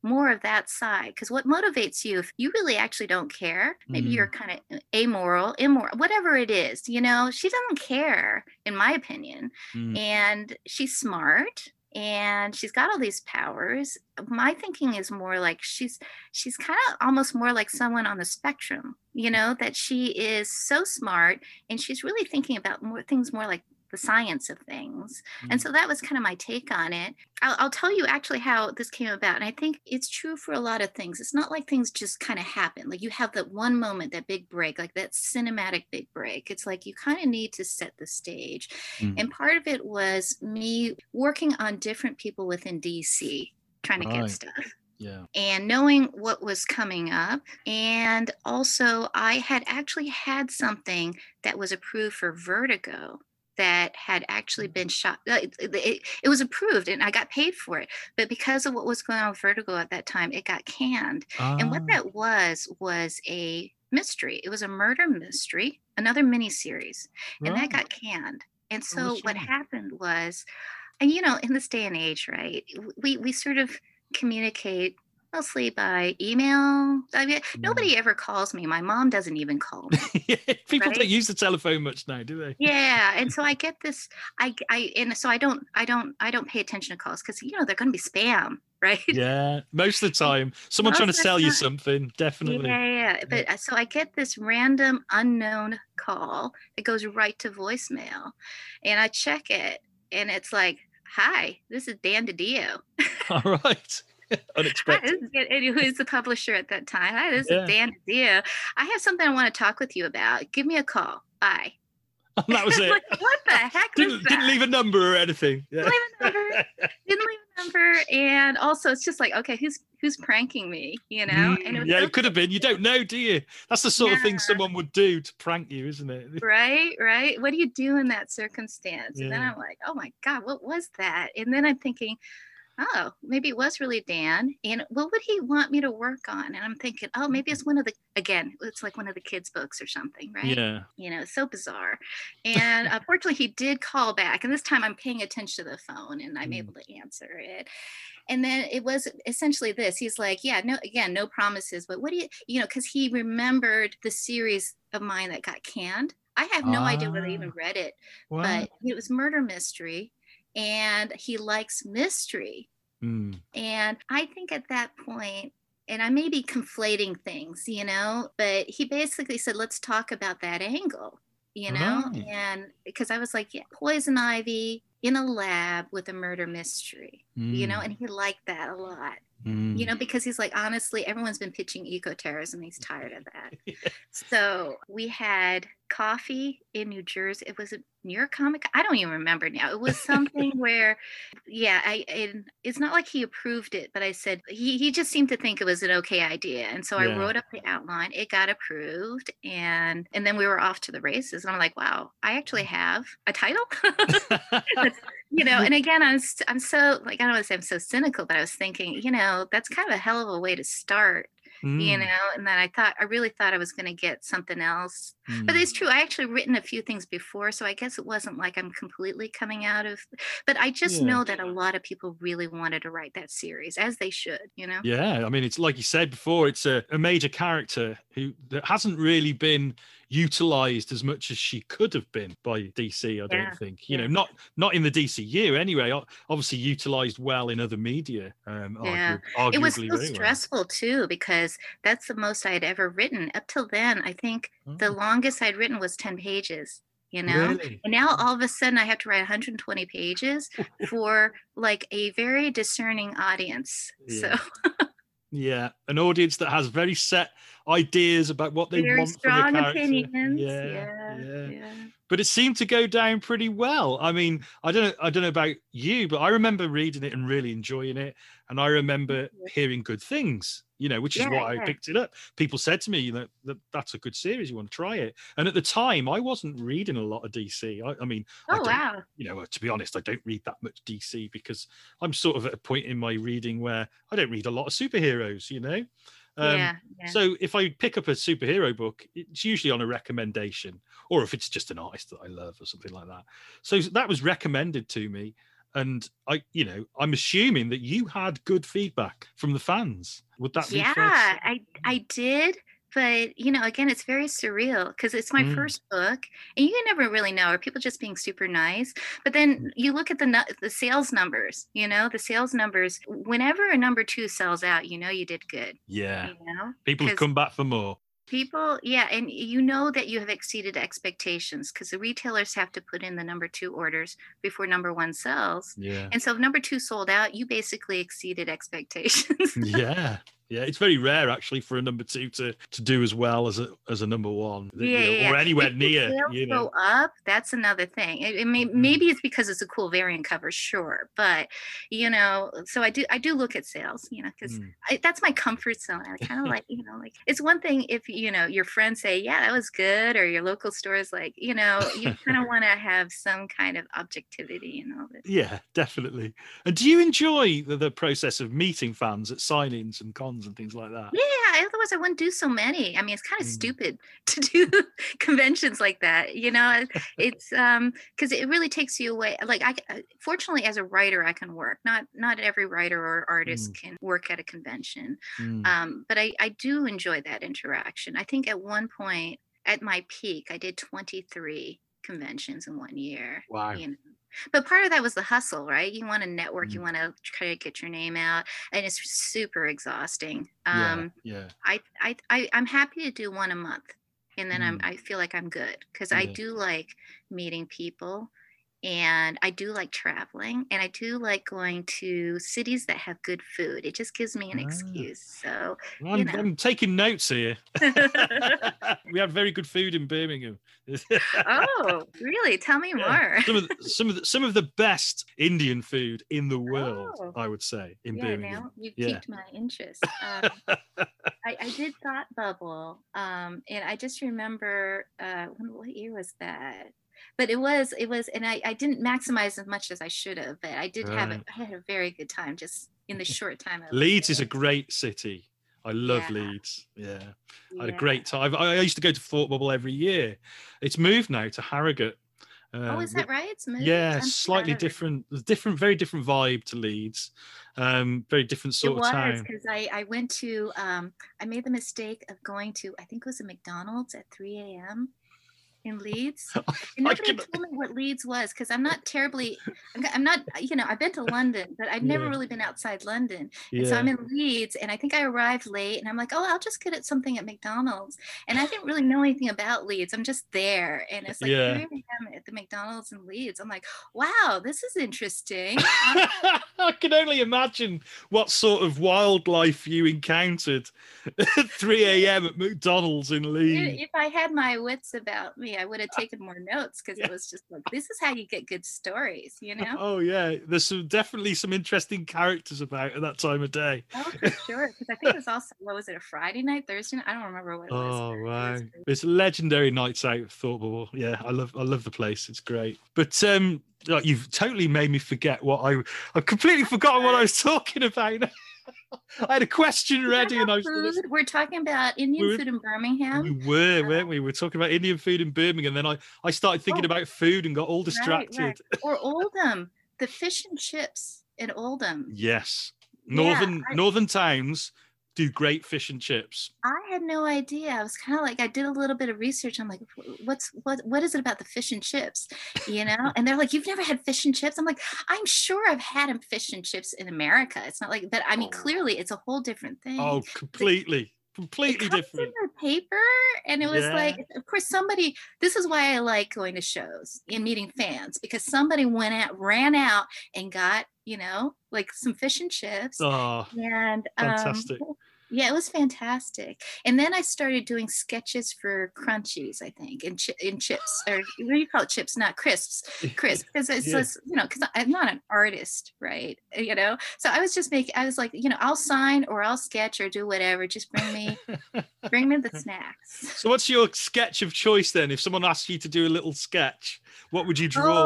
more of that side. Because what motivates you, if you really actually don't care, maybe you're kind of amoral, immoral, whatever it is, she doesn't care, in my opinion. Mm. And she's smart and she's got all these powers. My thinking is more like she's kind of almost more like someone on the spectrum, that she is so smart and she's really thinking about more things, more like the science of things. And so that was kind of my take on it. I'll tell you actually how this came about. And I think it's true for a lot of things. It's not like things just kind of happen. Like you have that one moment, that big break, like that cinematic big break. It's like you kind of need to set the stage. And part of it was me working on different people within DC, trying to get stuff. Yeah. And knowing what was coming up. And also I had actually had something that was approved for Vertigo that had actually been shot. It was approved and I got paid for it. But because of what was going on with Vertigo at that time, it got canned. And what that was a mystery. It was a murder mystery, another miniseries. And that got canned. And so what happened was, and in this day and age, right, we sort of communicate mostly by email. I mean, nobody ever calls me. My mom doesn't even call me. People don't use the telephone much now, do they? Yeah, and so I get this. And so I don't pay attention to calls because they're going to be spam, right? Yeah, most of the time, someone trying to sell you something, definitely. Yeah. But so I get this random unknown call. It goes right to voicemail, and I check it, and it's like, "Hi, this is Dan DiDio." All right. Unexpected. Who is the publisher at that time? Hi, this is Dan DiDio. I have something I want to talk with you about. Give me a call. Bye. And that was it. Like, what the heck didn't leave a number or anything. Yeah. Didn't leave a number. And also, it's just like, okay, who's pranking me? And it could have been. You don't know, do you? That's the sort of thing someone would do to prank you, isn't it? Right. What do you do in that circumstance? And then I'm like, oh my God, what was that? And then I'm thinking, oh, maybe it was really Dan. And what would he want me to work on? And I'm thinking, oh, maybe it's it's like one of the kids' books or something, right? Yeah. It's so bizarre. And unfortunately, he did call back. And this time I'm paying attention to the phone and I'm able to answer it. And then it was essentially this. He's like, no promises. But what do because he remembered the series of mine that got canned. I have no idea whether I even read it, but it was murder mystery. And he likes mystery. And I think at that point, and I may be conflating things, but he basically said, let's talk about that angle, and because I was like, poison ivy in a lab with a murder mystery, and he liked that a lot. Because he's like, honestly, everyone's been pitching eco-terrorism. He's tired of that. So we had coffee in New Jersey. It was a New York Comic. I don't even remember now. It was something where, it's not like he approved it, but I said, he just seemed to think it was an okay idea. And so I wrote up the outline. It got approved. And then we were off to the races. And I'm like, wow, I actually have a title. And again, I'm so, like, I don't want to say I'm so cynical, but I was thinking, that's kind of a hell of a way to start, and then I really thought I was going to get something else. But it's true. I actually written a few things before, so I guess it wasn't like I'm completely coming out of, but I just know that a lot of people really wanted to write that series, as they should, Yeah, I mean, it's like you said before, it's a major character that hasn't really been utilized as much as she could have been by DC, I don't think. Not in the DCU anyway, obviously utilized well in other media. Arguably it was so stressful too, because that's the most I had ever written. Up till then, I think the longest I'd written was 10 pages. Really? And now all of a sudden I have to write 120 pages for like a very discerning audience. So yeah, an audience that has very set ideas about what they want from a character. Opinions. Yeah. But it seemed to go down pretty well. I mean, I don't know about you, but I remember reading it and really enjoying it. And I remember hearing good things, which is why I picked it up. People said to me that that's a good series. You want to try it. And at the time, I wasn't reading a lot of DC. I mean, wow. To be honest, I don't read that much DC because I'm sort of at a point in my reading where I don't read a lot of superheroes, So if I pick up a superhero book, it's usually on a recommendation, or if it's just an artist that I love or something like that. So that was recommended to me. And I'm assuming that you had good feedback from the fans. Would that be fair to say? I did. But, again, it's very surreal because it's my first book, and you never really know. Are people just being super nice? But then you look at the sales numbers, the sales numbers. Whenever a number 2 sells out, you did good. Yeah. People have come back for more. People, and that you have exceeded expectations because the retailers have to put in the number 2 orders before number 1 sells. Yeah. And so if number 2 sold out, you basically exceeded expectations. Yeah. Yeah, it's very rare actually for a number 2 to do as well as a number 1, or anywhere near. Sales go up. That's another thing. Maybe it's because it's a cool variant cover, sure, but so I do look at sales, because that's my comfort zone. I kind of like, it's one thing if your friends say, yeah, that was good, or your local store is like, you kind of want to have some kind of objectivity and all this. Yeah, definitely. And do you enjoy the process of meeting fans at signings and cons and things like that? Yeah, otherwise I wouldn't do so many. I mean, it's kind of stupid to do conventions like that. It's because it really takes you away. Like fortunately, as a writer, I can work. Not every writer or artist can work at a convention. But I do enjoy that interaction. I think at one point at my peak, I did 23 conventions in 1 year. Wow. But part of that was the hustle, right? You want to network, you want to try to get your name out, and it's super exhausting. I'm happy to do one a month, and then I feel like I'm good because I do like meeting people, and I do like traveling, and I do like going to cities that have good food. It just gives me an excuse. So I'm taking notes here. We have very good food in Birmingham. Oh, really? Tell me more. Some of the best Indian food in the world, I would say, in Birmingham. Now you've piqued my interest. I did Thought Bubble, and I just remember what year was that? But it was, and I didn't maximize as much as I should have, but I did have it. I had a very good time just in the short time. Leeds is a great city. I love Leeds. Yeah. I had a great time. I used to go to Thought Bubble every year. It's moved now to Harrogate. Is that right? It's moved? Yeah, slightly different. Very different vibe to Leeds. Very different sort of town. It was because I went to, I made the mistake of going to, I think it was a McDonald's at 3 a.m. in Leeds. And nobody told me what Leeds was because I'm not, I've been to London, but I've never really been outside London. And so I'm in Leeds, and I think I arrived late, and I'm like, oh, I'll just get at something at McDonald's. And I didn't really know anything about Leeds. I'm just there. And it's like, here I am at the McDonald's in Leeds. I'm like, wow, this is interesting. I can only imagine what sort of wildlife you encountered at 3 a.m. at McDonald's in Leeds. If I had my wits about me, I would have taken more notes because it was just like, this is how you get good stories, Oh yeah, there's definitely some interesting characters about at that time of day. Oh, for sure, because I think it was also, what was it, a Friday night, Thursday night? I don't remember what it was. Oh wow, it's legendary nights out of Thought Bubble. Yeah, I love the place. It's great. But you've totally made me forget what I've completely forgotten what I was talking about. I had a question ready, and we're talking about Indian food in Birmingham. We were, weren't we? We're talking about Indian food in Birmingham. Then I started thinking about food and got all distracted. Right. Or Oldham, the fish and chips in Oldham. Yes, northern towns do great fish and chips. I had no idea. I was kind of like, I did a little bit of research. I'm like, what is it about the fish and chips? And they're like, you've never had fish and chips? I'm like, I'm sure I've had fish and chips in America. It's not like, but I mean, clearly it's a whole different thing. Oh, completely different. In the paper, and it was like, of course, this is why I like going to shows and meeting fans, because somebody ran out and got, like some fish and chips. Oh, and fantastic. Yeah, it was fantastic. And then I started doing sketches for Crunchies, I think, in chips, or what do you call it? Chips, not crisps, because it's just, because I'm not an artist, right? So I was just I was like, I'll sign or I'll sketch or do whatever. Just bring me the snacks. So what's your sketch of choice then? If someone asked you to do a little sketch, what would you draw?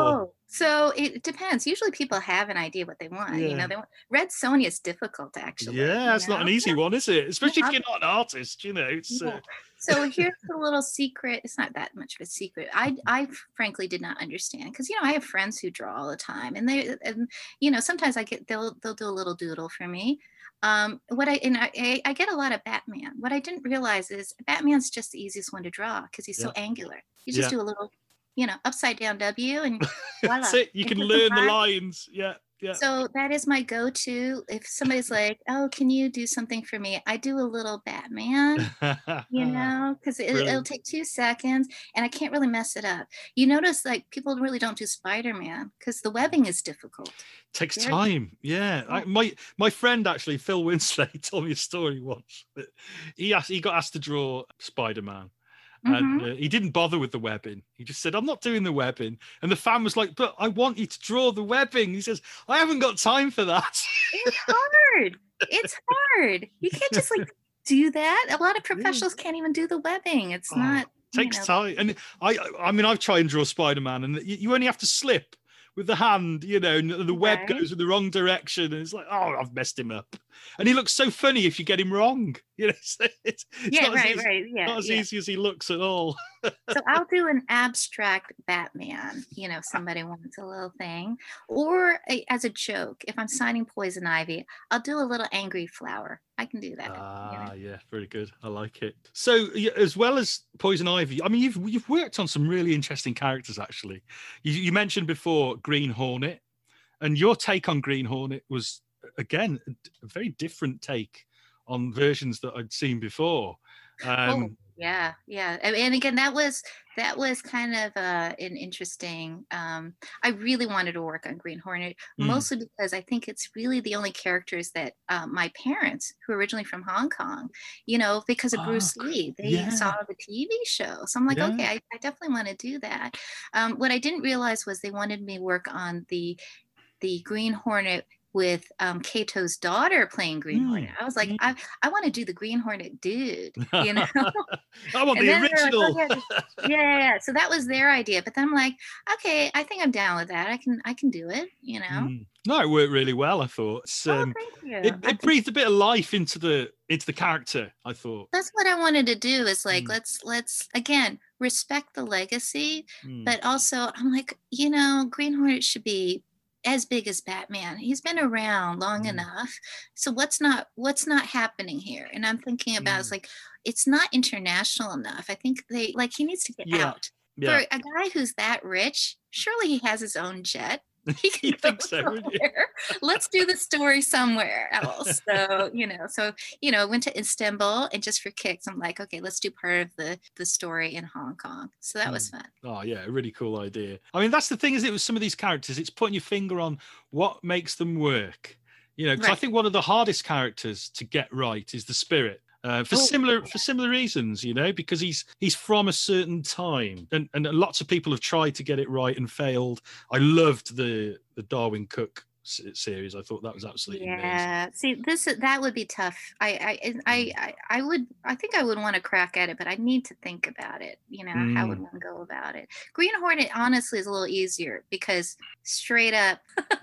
So it depends. Usually people have an idea what they want. You know, Yeah. they want Red Sonja is difficult actually, Yeah, you it's not an know? easy one, is it? Yeah, Especially if you're not an artist, you know, it's yeah. So here's the little secret. It's not that much of a secret. I frankly did not understand because I have friends who draw all the time, and sometimes they'll do a little doodle for me. What I and I get a lot of Batman. What I didn't realize is Batman's just the easiest one to draw because he's so yeah, angular. You just yeah. do a little, upside down W and That's voila, it. You and can put some learn the lines. lines. Yeah, yeah. So that is my go-to. If somebody's like, "Oh, can you do something for me?" I do a little Batman, because it'll Brilliant. take 2 seconds and I can't really mess it up. You notice like people really don't do Spider-Man because the webbing is difficult. Takes Very, time. Yeah. yeah. My friend actually, Phil Winsley, told me a story once. That he got asked to draw Spider-Man. And Hmm. he didn't bother with the webbing. He just said, "I'm not doing the webbing." And the fan was like, "But I want you to draw the webbing." He says, "I haven't got time for that." It's hard. It's hard. You can't just like do that. A lot of Yeah. professionals can't even do the webbing. It's Oh, not, takes time. And I mean, I've tried and draw Spider-Man, and you only have to slip with the hand, and the web right. goes in the wrong direction, and it's like, oh, I've messed him up. And he looks so funny if you get him wrong. It's Yeah, not as right, easy, right. Yeah, not as yeah. easy as he looks at all. So I'll do an abstract Batman, if somebody wants a little thing. Or as a joke, if I'm signing Poison Ivy, I'll do a little angry flower. I can do that. Ah, yeah, very good. I like it. So, as well as Poison Ivy, I mean, you've worked on some really interesting characters. Actually, you mentioned before Green Hornet, and your take on Green Hornet was again a very different take on versions that I'd seen before. Oh, Um, yeah, yeah. And again, that was kind of an interesting. I really wanted to work on Green Hornet, mm, mostly because I think it's really the only characters that my parents, who are originally from Hong Kong, because of oh, Bruce Lee, they saw yeah, the TV show. So I'm like, yeah. okay, I definitely want to do that. What I didn't realize was they wanted me to work on the Green Hornet with Kato's daughter playing Green Hornet. Mm, I was like, mm. I want to do the Green Hornet dude, I want And the then they're like, oh original. yeah, yeah, yeah, yeah. So that was their idea. But then I'm like, okay, I think I'm down with that. I can do it. Mm. No, it worked really well. I thought Oh, thank you. it breathed a bit of life into the character. I thought. That's what I wanted to do is like Mm, let's again respect the legacy, mm. but also I'm like, Green Hornet should be as big as Batman. He's been around long Mm, enough. So what's not happening here? And I'm thinking about it's mm. like it's not international enough. I think they like he needs to get Yeah, out. For yeah. a guy who's that rich, surely he has his own jet. He can You go think so, wouldn't you? somewhere. Let's do the story somewhere else. So I went to Istanbul and just for kicks, I'm like, okay, let's do part of the story in Hong Kong. So that was Mm. fun. Oh yeah, a really cool idea. I mean, that's the thing, is it with some of these characters, it's putting your finger on what makes them work. Because I Right. think one of the hardest characters to get right is the Spirit. For Oh, similar reasons, because he's from a certain time, and lots of people have tried to get it right and failed. I loved the Darwin Cook series. I thought that was absolutely amazing. yeah. See, that would be tough. Mm. I think I would want to crack at it, but I need to think about it. How would Mm. one go about it? Green Hornet honestly is a little easier because straight up,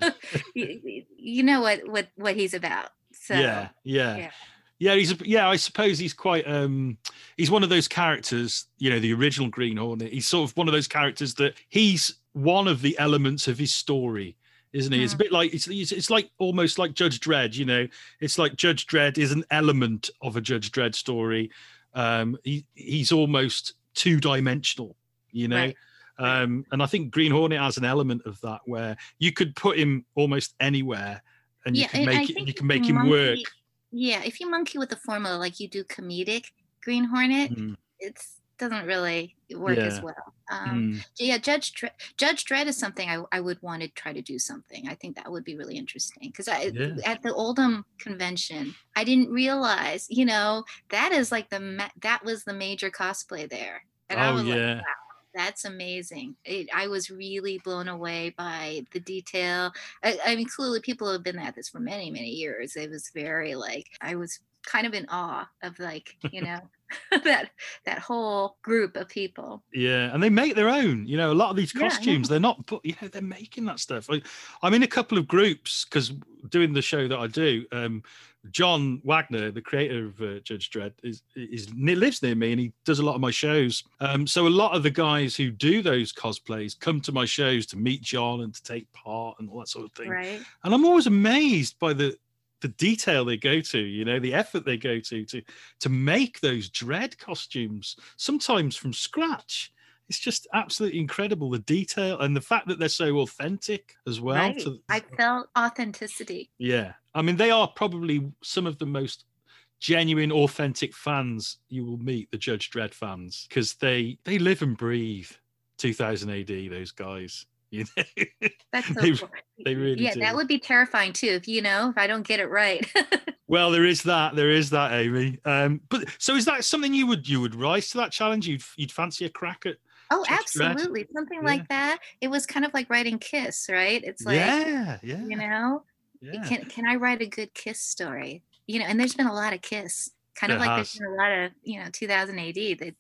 you know what he's about. So Yeah, yeah. yeah. Yeah, I suppose he's quite he's one of those characters, the original Green Hornet. He's sort of one of those characters that he's one of the elements of his story, isn't he? It's a Hmm. bit like it's like almost like Judge Dredd. It's like Judge Dredd is an element of a Judge Dredd story. He's almost two-dimensional, you know. Right. Right. And I think Green Hornet has an element of that where you could put him almost anywhere and Yeah, and I you think can make him work. if you monkey with the formula like you do comedic Green Hornet, Mm, it doesn't really work as yeah. well. Mm, So yeah, Judge Dredd is something I would want to try to do something. I think that would be really interesting because yeah. at the Oldham convention, I didn't realize, that is like that was the major cosplay there, and I Oh was like, yeah. that's amazing. I was really blown away by the detail. I mean, clearly people have been at this for many, many years. It was very like, I was kind of in awe of like, that whole group of people. Yeah, and they make their own. You know, a lot of these Yeah, costumes, they're not, but you know, they're making that stuff. I'm in a couple of groups because doing the show that I do, John Wagner, the creator of Judge Dredd, lives near me and he does a lot of my shows. So a lot of the guys who do those cosplays come to my shows to meet John and to take part and all that sort of thing. right. And I'm always amazed by the detail they go to, you know, the effort they go to make those Dredd costumes, sometimes from scratch. It's just absolutely incredible, the detail and the fact that they're so authentic as well. Right. I felt authenticity. Yeah. I mean, they are probably some of the most genuine, authentic fans you will meet, the Judge Dredd fans, because they live and breathe 2000 AD, those guys. You know? That's so cool. They really do. That would be terrifying too, if I don't get it right. Well, there is that, Amy. But so is that something you would rise to that challenge? You'd fancy a crack at? Oh, Judge absolutely. Dredd? Something like that. It was kind of like writing Kiss, right? It's like, yeah. Yeah. Can I write a good Kiss story? And there's been a lot of Kiss. Kind of like there's been a lot of 2000 AD.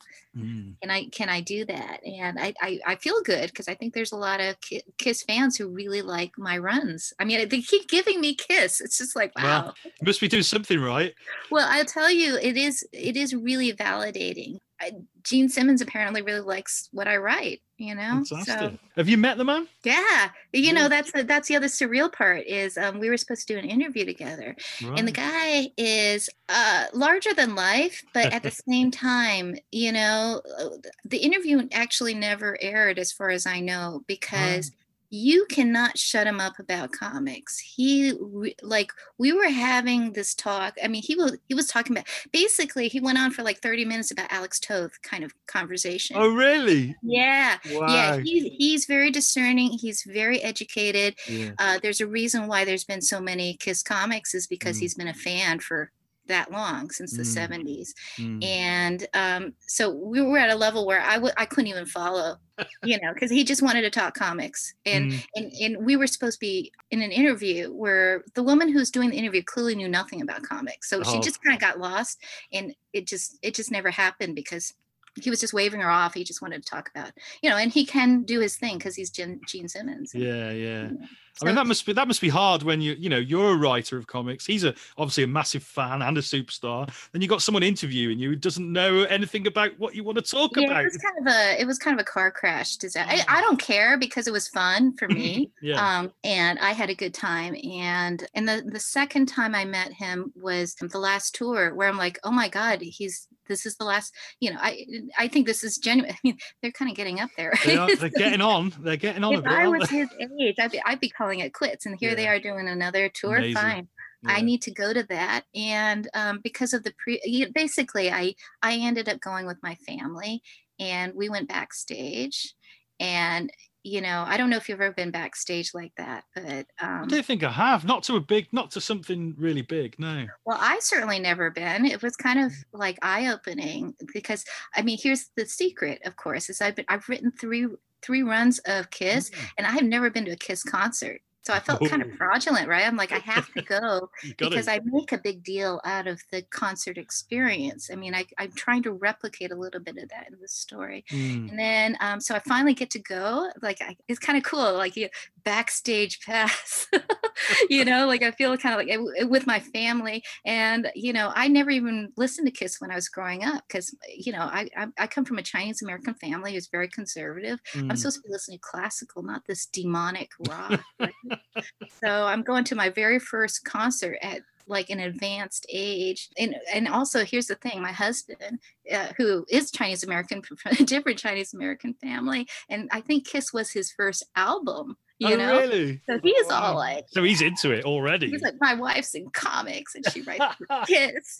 Can I do that? And I feel good because I think there's a lot of Kiss fans who really like my runs. I mean, they keep giving me Kiss. It's just like, wow. Well, you must be doing something right. Well, I'll tell you, it is really validating. Gene Simmons apparently really likes what I write, Fantastic. So, have you met the man? Yeah. That's the other surreal part is we were supposed to do an interview together. Right. And the guy is larger than life, but at the same time, the interview actually never aired as far as I know, because you cannot shut him up about comics. We were having this talk. I mean, he was talking about, basically he went on for like 30 minutes about Alex Toth kind of conversation. Oh, really? Yeah. Wow. Yeah. He's very discerning. He's very educated. Yeah. There's a reason why there's been so many Kiss comics is because he's been a fan for that long, since the 70s. And so we were at a level where I couldn't even follow, because he just wanted to talk comics. And we were supposed to be in an interview where the woman who's doing the interview clearly knew nothing about comics. So she just kind of got lost, and it just never happened because he was just waving her off. He just wanted to talk about, and he can do his thing because he's Gene Simmons. Yeah. So, I mean, that must be hard when you're a writer of comics. He's obviously a massive fan and a superstar. Then you got someone interviewing you who doesn't know anything about what you want to talk about. It was kind of a car crash disaster. I don't care because it was fun for me. Yeah. And I had a good time. And the second time I met him was the last tour, where I'm like, oh my God, this is the last. I think this is genuine. I mean, they're kind of getting up there. They're getting on. They're getting on if a bit. I was his age, I'd be calling it quits. And here they are doing another tour. Amazing. Fine. Yeah. I need to go to that. And because of basically, I ended up going with my family, and we went backstage. And I don't know if you've ever been backstage like that, but I don't think I have. Not to something really big. No. Well, I certainly never been. It was kind of like eye-opening because, I mean, here's the secret, of course, is I've written three runs of Kiss, and I have never been to a Kiss concert. So I felt kind of fraudulent, right? I'm like, I have to go because I make a big deal out of the concert experience. I mean, I'm trying to replicate a little bit of that in this story. And then, so I finally get to go. Like, it's kind of cool, like backstage pass, like I feel kind of like with my family. And, I never even listened to Kiss when I was growing up because, I come from a Chinese American family who's very conservative. I'm supposed to be listening to classical, not this demonic rock. Right? So I'm going to my very first concert at like an advanced age. And also, here's the thing, my husband, who is Chinese American, from a different Chinese American family, and I think Kiss was his first album. You know? Really? So he's all like, so he's into it already. He's like, my wife's in comics and she writes for Kiss.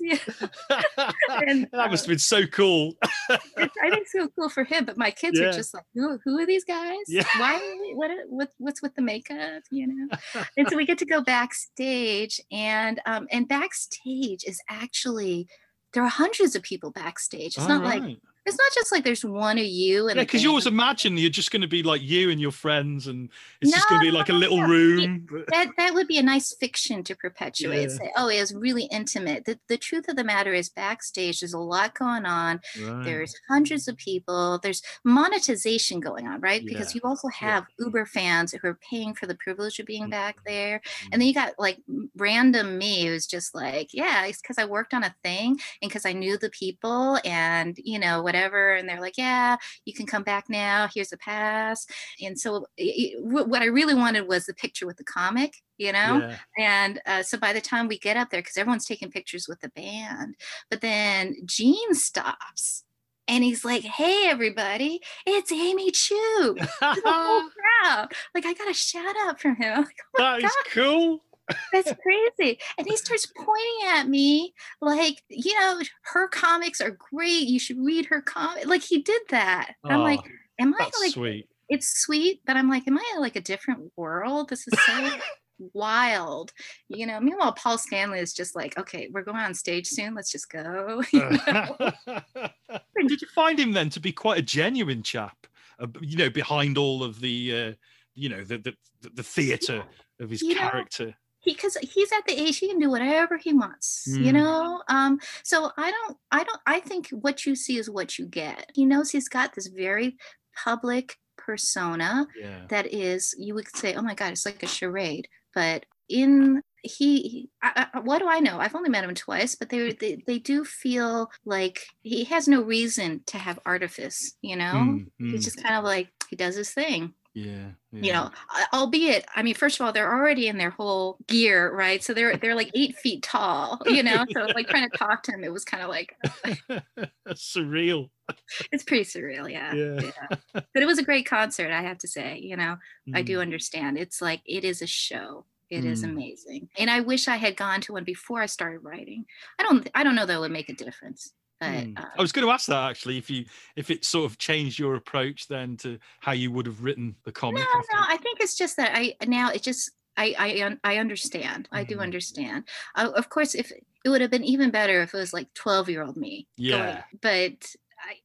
And that must have been so cool. I think it's so cool for him, but my kids are just like, who are these guys? Yeah. Why? What's with the makeup? And so we get to go backstage, and backstage is actually, there are hundreds of people backstage. It's not like It's not just like there's one of you and Yeah, the because you always band. imagine you're just going to be like you and your friends, and it's No, just going to be no, like a no, little no. room. That would be a nice fiction to perpetuate. Yeah, Say, oh, it was really intimate. The truth of the matter is, backstage, there's a lot going on. right. There's hundreds of people. There's monetization going on, right? Because Yeah, you also yeah. have Uber fans who are paying for the privilege of being back there. And Mm. then you got like random me who's just like, yeah, it's because I worked on a thing and because I knew the people and, whatever. And they're like, yeah, you can come back now. Here's a pass. And so what I really wanted was the picture with the comic, Yeah. and so by the time we get up there, because everyone's taking pictures with the band, but then Gene stops and he's like, hey everybody, it's Amy Chu, to the whole crowd. Like, I got a shout out from him. I'm like, oh That my is god, cool. that's crazy. And he starts pointing at me like, her comics are great, you should read her comic. Like, he did that. I'm like, Oh, am I that's like, sweet. it's sweet, but I'm like, am I in like a different world? This is so wild. Meanwhile, Paul Stanley is just like, okay, we're going on stage soon, let's just go. Did you find him then to be quite a genuine chap? Behind all of the, the theatre of his you know character. because he's at the age he can do whatever he wants. So I think what you see is what you get. He knows he's got this very public persona Yeah. that is, you would say, oh my god, it's like a charade. But in what do I know? I've only met him twice, but they do feel like he has no reason to have artifice. He's just kind of like, he does his thing. Yeah. Albeit, I mean, first of all, they're already in their whole gear, right? So they're like 8 feet tall, So like trying to talk to him, it was kind of like surreal. it's pretty surreal, yeah. Yeah. But it was a great concert, I have to say. I do Mm. understand. It's like, it is a show. It is Mm. amazing, and I wish I had gone to one before I started writing. I don't know that it would make a difference. But I was going to ask that actually, if it sort of changed your approach then to how you would have written the comic. no, I think it's just that I understand. I do understand. Of course, if it would have been even better if it was like 12-year-old me. Yeah. But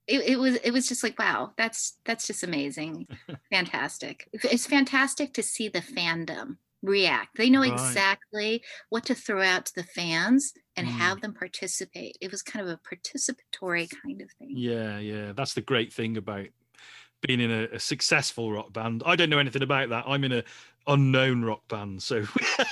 it was just like, wow, that's just amazing. Fantastic. It's fantastic to see the fandom react. They know Right. exactly what to throw out to the fans and Mm. have them participate. It was kind of a participatory kind of thing. Yeah. That's the great thing about being in a successful rock band. I don't know anything about that. I'm in an unknown rock band, so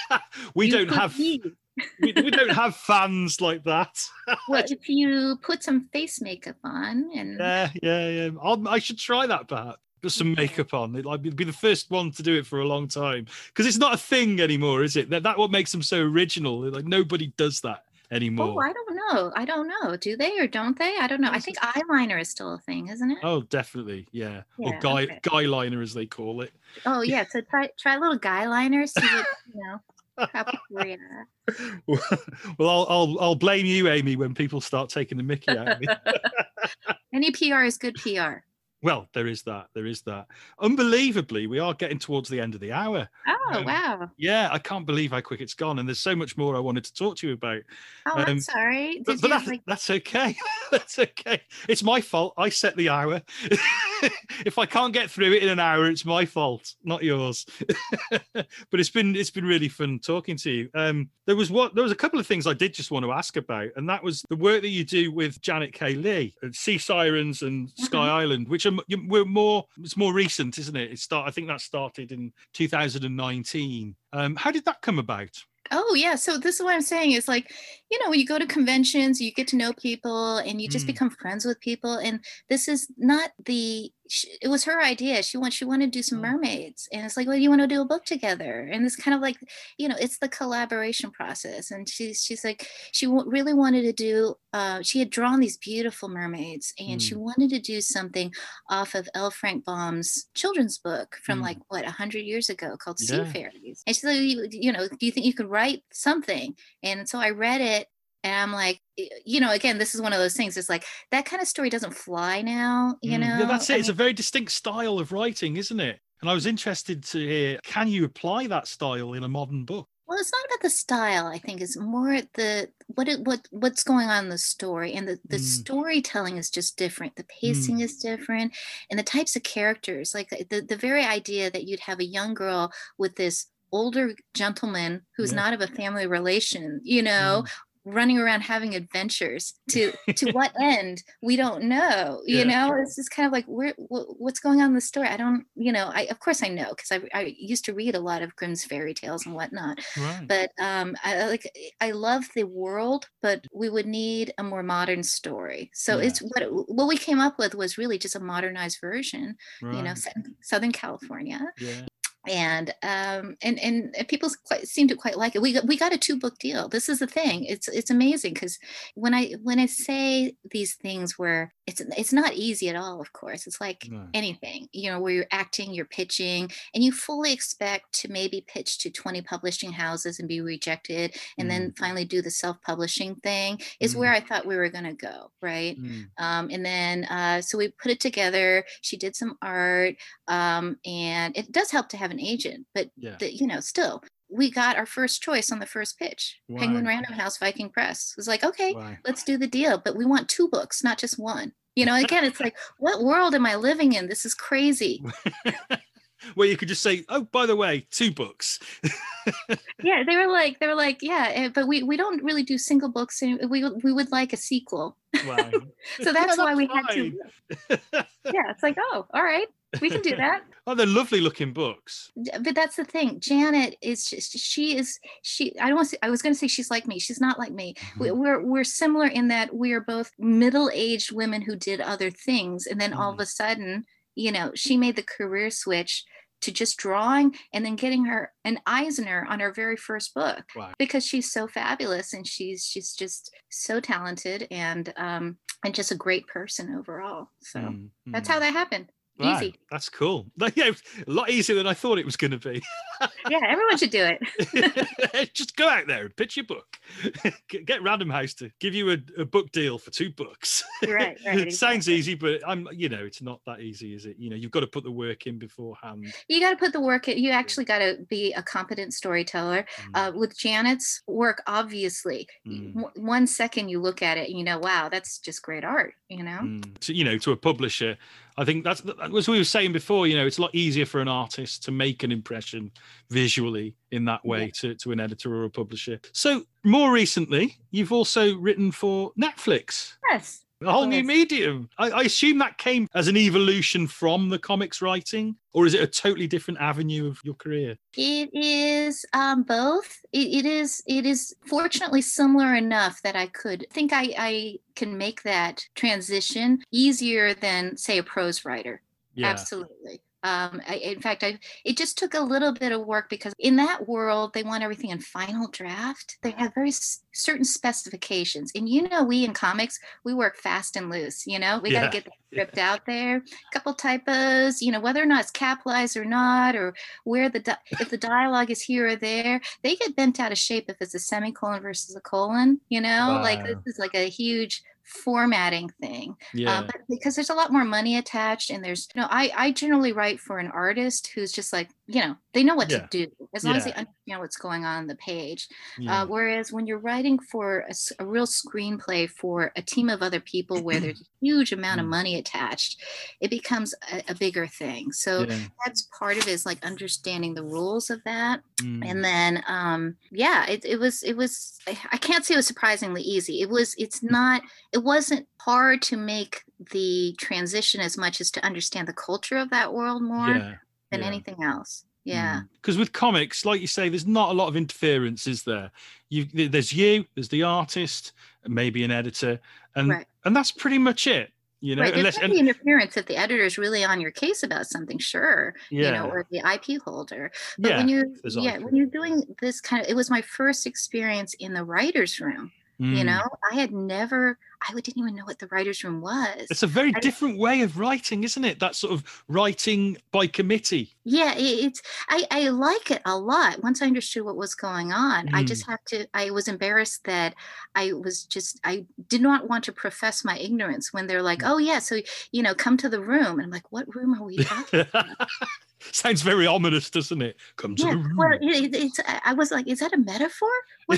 we don't have we don't have fans like that. Well, if you put some face makeup on and Yeah. I should try that perhaps. Put some makeup on. I'd be the first one to do it for a long time, because it's not a thing anymore, is it? That what makes them so original. Like, nobody does that anymore. Oh, I don't know. Do they or don't they? I don't know. I think eyeliner is still a thing, isn't it? Oh, definitely. Yeah. Or Yeah, guy liner, as they call it. Oh yeah. So try a little guy liner. See what how people react. Well, I'll blame you, Amy, when people start taking the mickey out of me. Any PR is good PR. Well, there is that. Unbelievably, we are getting towards the end of the hour. Oh, wow. Yeah, I can't believe how quick it's gone. And there's so much more I wanted to talk to you about. Oh, I'm sorry. But that's okay. That's okay. It's my fault. I set the hour. If I can't get through it in an hour, it's my fault, not yours. But it's been really fun talking to you. There was a couple of things I did just want to ask about, and that was the work that you do with Janet K. Lee at Sea Sirens and Sky Island, which it's more recent, isn't it? I think that started in 2019. How did that come about? Oh, yeah. So this is what I'm saying is like, when you go to conventions, you get to know people and you just become friends with people. And this is not it was her idea. She wanted to do some mermaids. And it's like, well, you want to do a book together? And it's kind of like, it's the collaboration process. And she's like, she really wanted to do, she had drawn these beautiful mermaids and she wanted to do something off of L. Frank Baum's children's book from 100 years ago called Sea Fairies. And she's like, do you think you could write something? And so I read it. And I'm like, again, this is one of those things. It's like that kind of story doesn't fly now, Yeah, that's it. It's a very distinct style of writing, isn't it? And I was interested to hear, can you apply that style in a modern book? Well, it's not about the style. I think it's more the what's going on in the story, and the Mm, storytelling is just different. The pacing mm, is different, and the types of characters, like the very idea that you'd have a young girl with this older gentleman who's yeah. not of a family relation, you know, Mm, running around having adventures to what end we don't know, you yeah. know. It's just kind of like what's going on in the story. I don't, you know, I of course I know because I used to read a lot of Grimm's fairy tales and whatnot, Right. but I love the world, but we would need a more modern story. So Yeah. it's what we came up with was really just a modernized version, you know, Right. set in Southern California, Yeah. and people quite seem to quite like it. We got a 2 book deal. This is the thing. It's amazing because when I say these things where it's not easy at all. Of course, it's like No. anything, you know, where you're acting, you're pitching, and you fully expect to maybe pitch to 20 publishing houses and be rejected, and Mm, then finally do the self-publishing thing. Is mm, where I thought we were going to go, right? mm. And then so we put it together. She did some art, and it does help to have an agent, but Yeah. you know, still, we got our first choice on the first pitch. Wow. Penguin Random House, Viking Press. It was like, okay, Wow. let's do the deal, but we want 2 books, not just one. You know, again, it's like, what world am I living in? This is crazy. Where you could just say, "Oh, by the way, 2 books." Yeah, they were like, yeah, but we don't really do single books, and we would like a sequel. Wow. So Yeah, that's why that's we had to. fine. Yeah, it's like, oh, all right, we can do that. Oh, they're lovely looking books. But that's the thing. Janet is just, she I don't want to say, I was going to say she's like me. She's not like me. Mhm. We're similar in that we are both middle-aged women who did other things, and then all of Mm. a sudden, you know, she made the career switch to just drawing, and then getting her an Eisner on her very first book Wow. because she's so fabulous, and she's just so talented, and just a great person overall. So Mm, that's mm. how that happened. Wow, Easy. that's cool. Yeah, a lot easier than I thought it was going to be. Yeah, everyone should do it. Just go out there and pitch your book. Get Random House to give you a book deal for 2 books. Right, It sounds exactly. easy, but it's not that easy, is it? You've got to put the work in beforehand. You got to put the work in. You actually got to be a competent storyteller. Mm, With Janet's work, obviously, mm, 1 second you look at it and you know, wow, that's just great art, you know? mm. To a publisher, I think that's as we were saying before. It's a lot easier for an artist to make an impression visually in that Yeah. way to an editor or a publisher. So more recently, you've also written for Netflix. Yes. A whole new Yes. medium. I assume that came as an evolution from the comics writing, or is it a totally different avenue of your career? It is both. It is fortunately similar enough that I could think I can make that transition easier than, say, a prose writer. Yeah. Absolutely. In fact, it just took a little bit of work because in that world they want everything in final draft. They have very certain specifications, and you know, we in comics we work fast and loose. You know, we got to Yeah. get the Yeah. script out there. A couple typos, you know, whether or not it's capitalized or not, or where if the dialogue is here or there, they get bent out of shape if it's a semicolon versus a colon. You know, like this Wow. is like a huge formatting thing, Yeah. but because there's a lot more money attached, and there's, you know, I generally write for an artist who's just like, you know, they know what to Yeah. do as long as Yeah. they understand what's going on the page. Yeah. Whereas when you're writing for a real screenplay for a team of other people where there's a huge amount of Mm. money attached, it becomes a bigger thing. So Yeah. that's part of it, is like understanding the rules of that. Mm. And then yeah, it was I can't say it was surprisingly easy. It wasn't hard to make the transition as much as to understand the culture of that world more Yeah. than Yeah. anything else. Yeah. Because with comics, like you say, there's not a lot of interference, is there? There's there's the artist, maybe an editor, and Right. that's pretty much it. Right. There's Unless going to be interference if the editor is really on your case about something, sure, you know, yeah, or the IP holder. But yeah, if there's when IP. you're doing this kind of, it was my first experience in the writer's room. You Mm, know, I didn't even know what the writer's room was. It's a very different way of writing, isn't it? That sort of writing by committee. Yeah, I like it a lot. Once I understood what was going on, I just have to, I was embarrassed that I did not want to profess my ignorance when they're like, oh yeah, so, come to the room. And I'm like, what room are we talking about? Sounds very ominous, doesn't it? Come to the room. Well, I was like, is that a metaphor?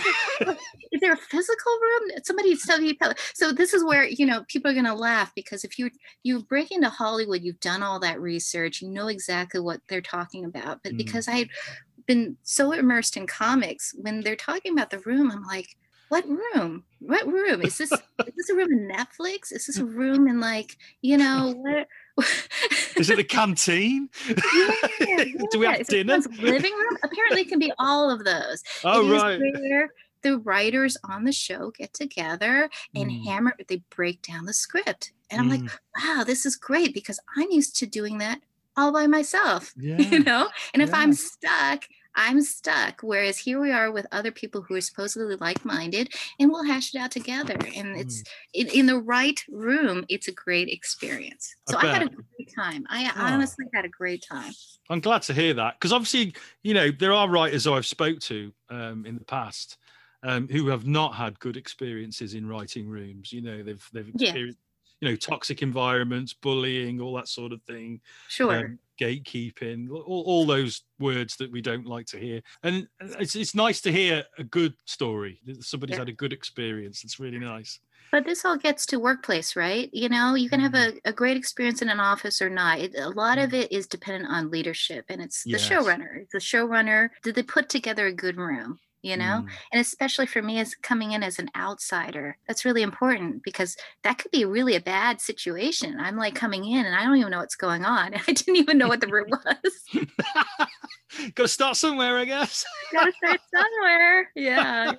Is there a physical room? Somebody tell me. So this is where, people are going to laugh, because if you break into Hollywood, you've done all that research, you know exactly what they're talking about. But because I had been so immersed in comics, when they're talking about the room, I'm like, what room? What room? Is this a room in Netflix? Is this a room in, like, what? Is it the canteen? Yeah. Do we have dinner? Living room? Apparently, it can be all of those. Oh, it is right. where the writers on the show get together and they break down the script. And I'm like, wow, this is great, because I'm used to doing that all by myself, And if I'm stuck, I'm stuck. Whereas here we are with other people who are supposedly like-minded, and we'll hash it out together. And it's in the right room. It's a great experience. So I had a great time. I honestly had a great time. I'm glad to hear that, because obviously, there are writers I've spoke to in the past who have not had good experiences in writing rooms. They've experienced toxic environments, bullying, all that sort of thing. Sure. Gatekeeping, all those words that we don't like to hear. And it's nice to hear a good story. Somebody's had a good experience. It's really nice. But this all gets to workplace, right? You can have a great experience in an office or not. A lot of it is dependent on leadership, and it's the showrunner. The showrunner, did they put together a good room? And especially for me, as coming in as an outsider, that's really important, because that could be really a bad situation. I'm like coming in and I don't even know what's going on. I didn't even know what the room was. Got to start somewhere, I guess. Got to start somewhere. Yeah.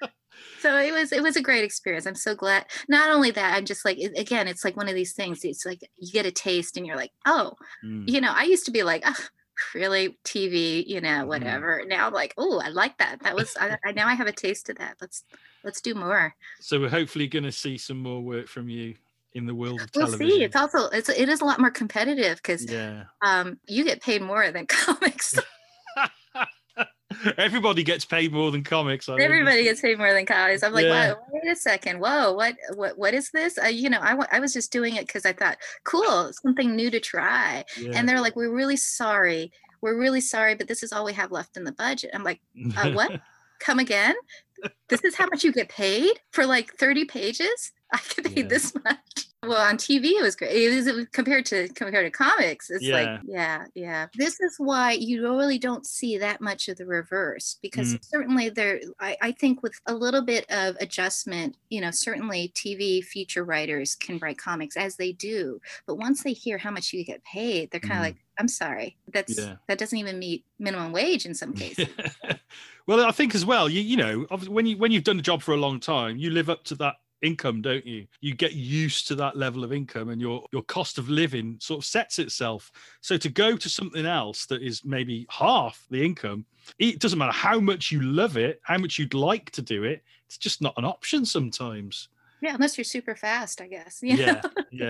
So it was a great experience. I'm so glad. Not only that, I'm just like, again, it's like one of these things. It's like you get a taste and you're like, oh, I used to be like, oh, really, TV, whatever. Now I'm like, oh, I like that. That was I now I have a taste of that. Let's do more. So we're hopefully going to see some more work from you in the world of television. We'll see. It's also it is a lot more competitive, because you get paid more than comics. Everybody gets paid more than comics. Everybody gets paid more than comics. I'm like, wow, wait a second. Whoa, what is this? I was just doing it because I thought, cool, something new to try. Yeah. And they're like, we're really sorry, but this is all we have left in the budget. I'm like, what? Come again? This is how much you get paid for like 30 pages? I get paid this much. Well, on TV it was great. It was compared to comics. It's like, This is why you really don't see that much of the reverse, because certainly I think with a little bit of adjustment, certainly TV feature writers can write comics, as they do. But once they hear how much you get paid, they're kind of like, I'm sorry, that doesn't even meet minimum wage in some cases. Well, I think as well, when you've done a job for a long time, you live up to that income, don't you? You get used to that level of income, and your cost of living sort of sets itself. So to go to something else that is maybe half the income, it doesn't matter how much you love it, how much you'd like to do it, it's just not an option sometimes. Yeah, unless you're super fast, I guess. Yeah.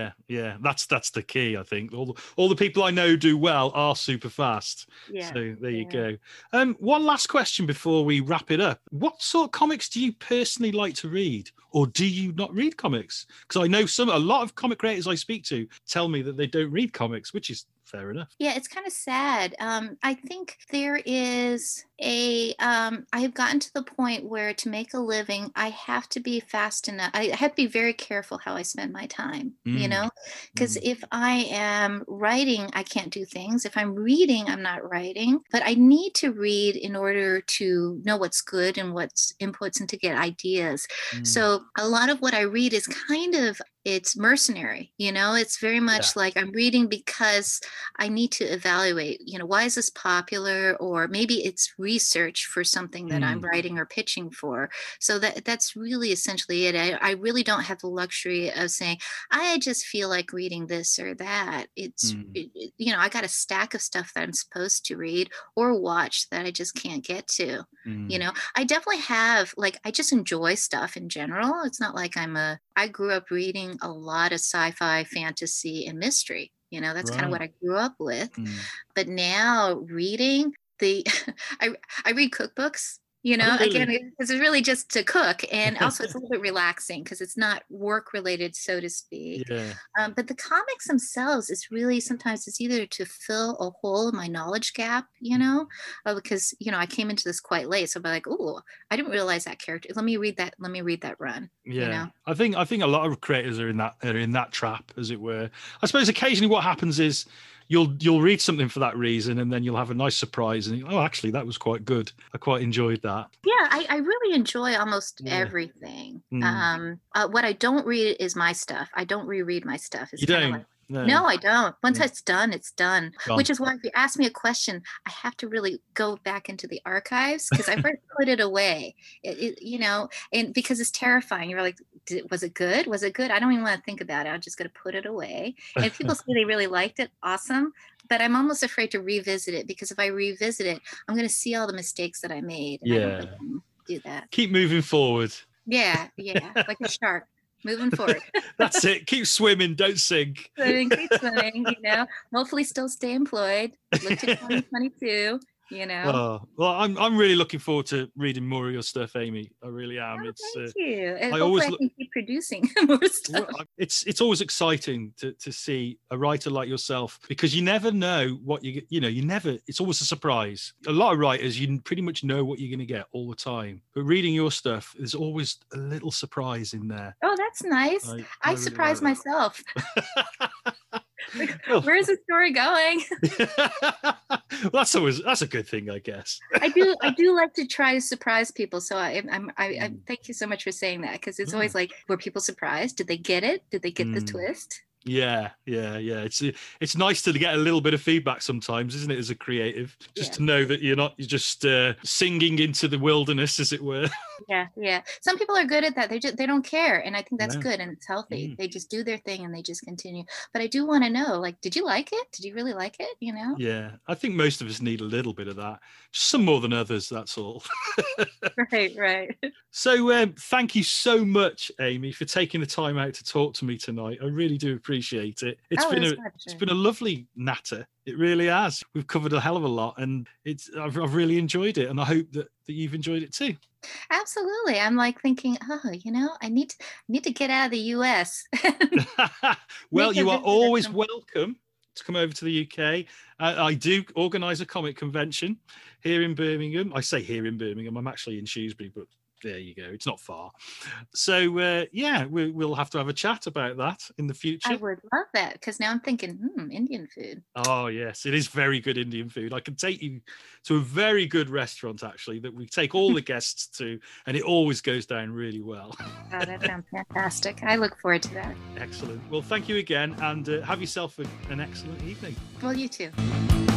That's the key, I think. All the people I know do well are super fast. Yeah. So there you go. One last question before we wrap it up. What sort of comics do you personally like to read, or do you not read comics? Because I know a lot of comic creators I speak to tell me that they don't read comics, which is fair enough. Yeah, it's kind of sad. I think there is I have gotten to the point where to make a living, I have to be fast enough. I have to be very careful how I spend my time, because if I am writing, I can't do things. If I'm reading, I'm not writing. But I need to read in order to know what's good and what's inputs and to get ideas. So a lot of what I read is it's mercenary, it's very much like I'm reading because I need to evaluate, why is this popular? Or maybe it's research for something that I'm writing or pitching for. So that's really essentially it. I really don't have the luxury of saying, I just feel like reading this or that. It's, I got a stack of stuff that I'm supposed to read or watch that I just can't get to. I definitely have, I just enjoy stuff in general. It's not like I I grew up reading a lot of sci-fi, fantasy, and mystery. That's kind of Right. what I grew up with. Mm. But now reading the, I read cookbooks. Oh, Again, really? it's really just to cook, and also it's a little bit relaxing because it's not work related, so to speak. Yeah. But the comics themselves, it's really sometimes it's either to fill a hole in my knowledge gap, because I came into this quite late, so I'm like, oh, I didn't realize that character. Let me read that. Let me read that run. Yeah, I think a lot of creators are in that trap, as it were. I suppose occasionally what happens is you'll read something for that reason, and then you'll have a nice surprise, and oh, actually that was quite good. I quite enjoyed that. Yeah, I really enjoy almost Yeah. everything. Mm. What I don't read is my stuff. I don't reread my stuff. It's You kind of like, don't? No. no, I don't. Once Mm. it's done, it's done. Gone. Which is why if you ask me a question, I have to really go back into the archives because I've already put it away. And because it's terrifying. You're like, was it good? Was it good? I don't even want to think about it. I'm just going to put it away. And if people say they really liked it, awesome. But I'm almost afraid to revisit it because if I revisit it, I'm going to see all the mistakes that I made. And I don't really want to do that. Keep moving forward. Yeah, like a shark moving forward. That's it. Keep swimming, don't sink. Keep swimming, hopefully still stay employed. Look to 2022, Well, I'm really looking forward to reading more of your stuff, Amy. I really am. Oh, It's thank you. And I hopefully always I look. can keep producing more stuff. It's always exciting to see a writer like yourself because you never know what you never. It's always a surprise. A lot of writers, you pretty much know what you're going to get all the time, but reading your stuff, there's always a little surprise in there. Oh, that's nice. I really surprise like myself. Well, where's the story going? well, that's a good thing, I guess. I do like to try to surprise people. So I thank you so much for saying that because it's always like, were people surprised? Did they get it? Did they get the twist? Yeah. It's nice to get a little bit of feedback sometimes, isn't it, as a creative, just to know that you're just singing into the wilderness, as it were. Yeah. Some people are good at that. They don't care, and I think that's No. good and it's healthy. They just do their thing and they just continue. But I do want to know, like, did you like it? Did you really like it? Yeah, I think most of us need a little bit of that, just some more than others. That's all. Right. So thank you so much, Amy, for taking the time out to talk to me tonight. I really do appreciate it. It's been a lovely natter. It really has. We've covered a hell of a lot, and I've really enjoyed it, and I hope that you've enjoyed it too. Absolutely. I'm like thinking, I need to get out of the US. Well, you are always welcome to come over to the UK. I do organise a comic convention here in Birmingham. I say here in Birmingham. I'm actually in Shrewsbury, but there you go. It's not far. So we'll have to have a chat about that in the future. I would love that because now I'm thinking, Indian food. Oh yes, it is very good Indian food. I can take you to a very good restaurant actually that we take all the guests to, and it always goes down really well. Oh, that sounds fantastic. I look forward to that. Excellent. Well, thank you again, and have yourself an excellent evening. Well, you too.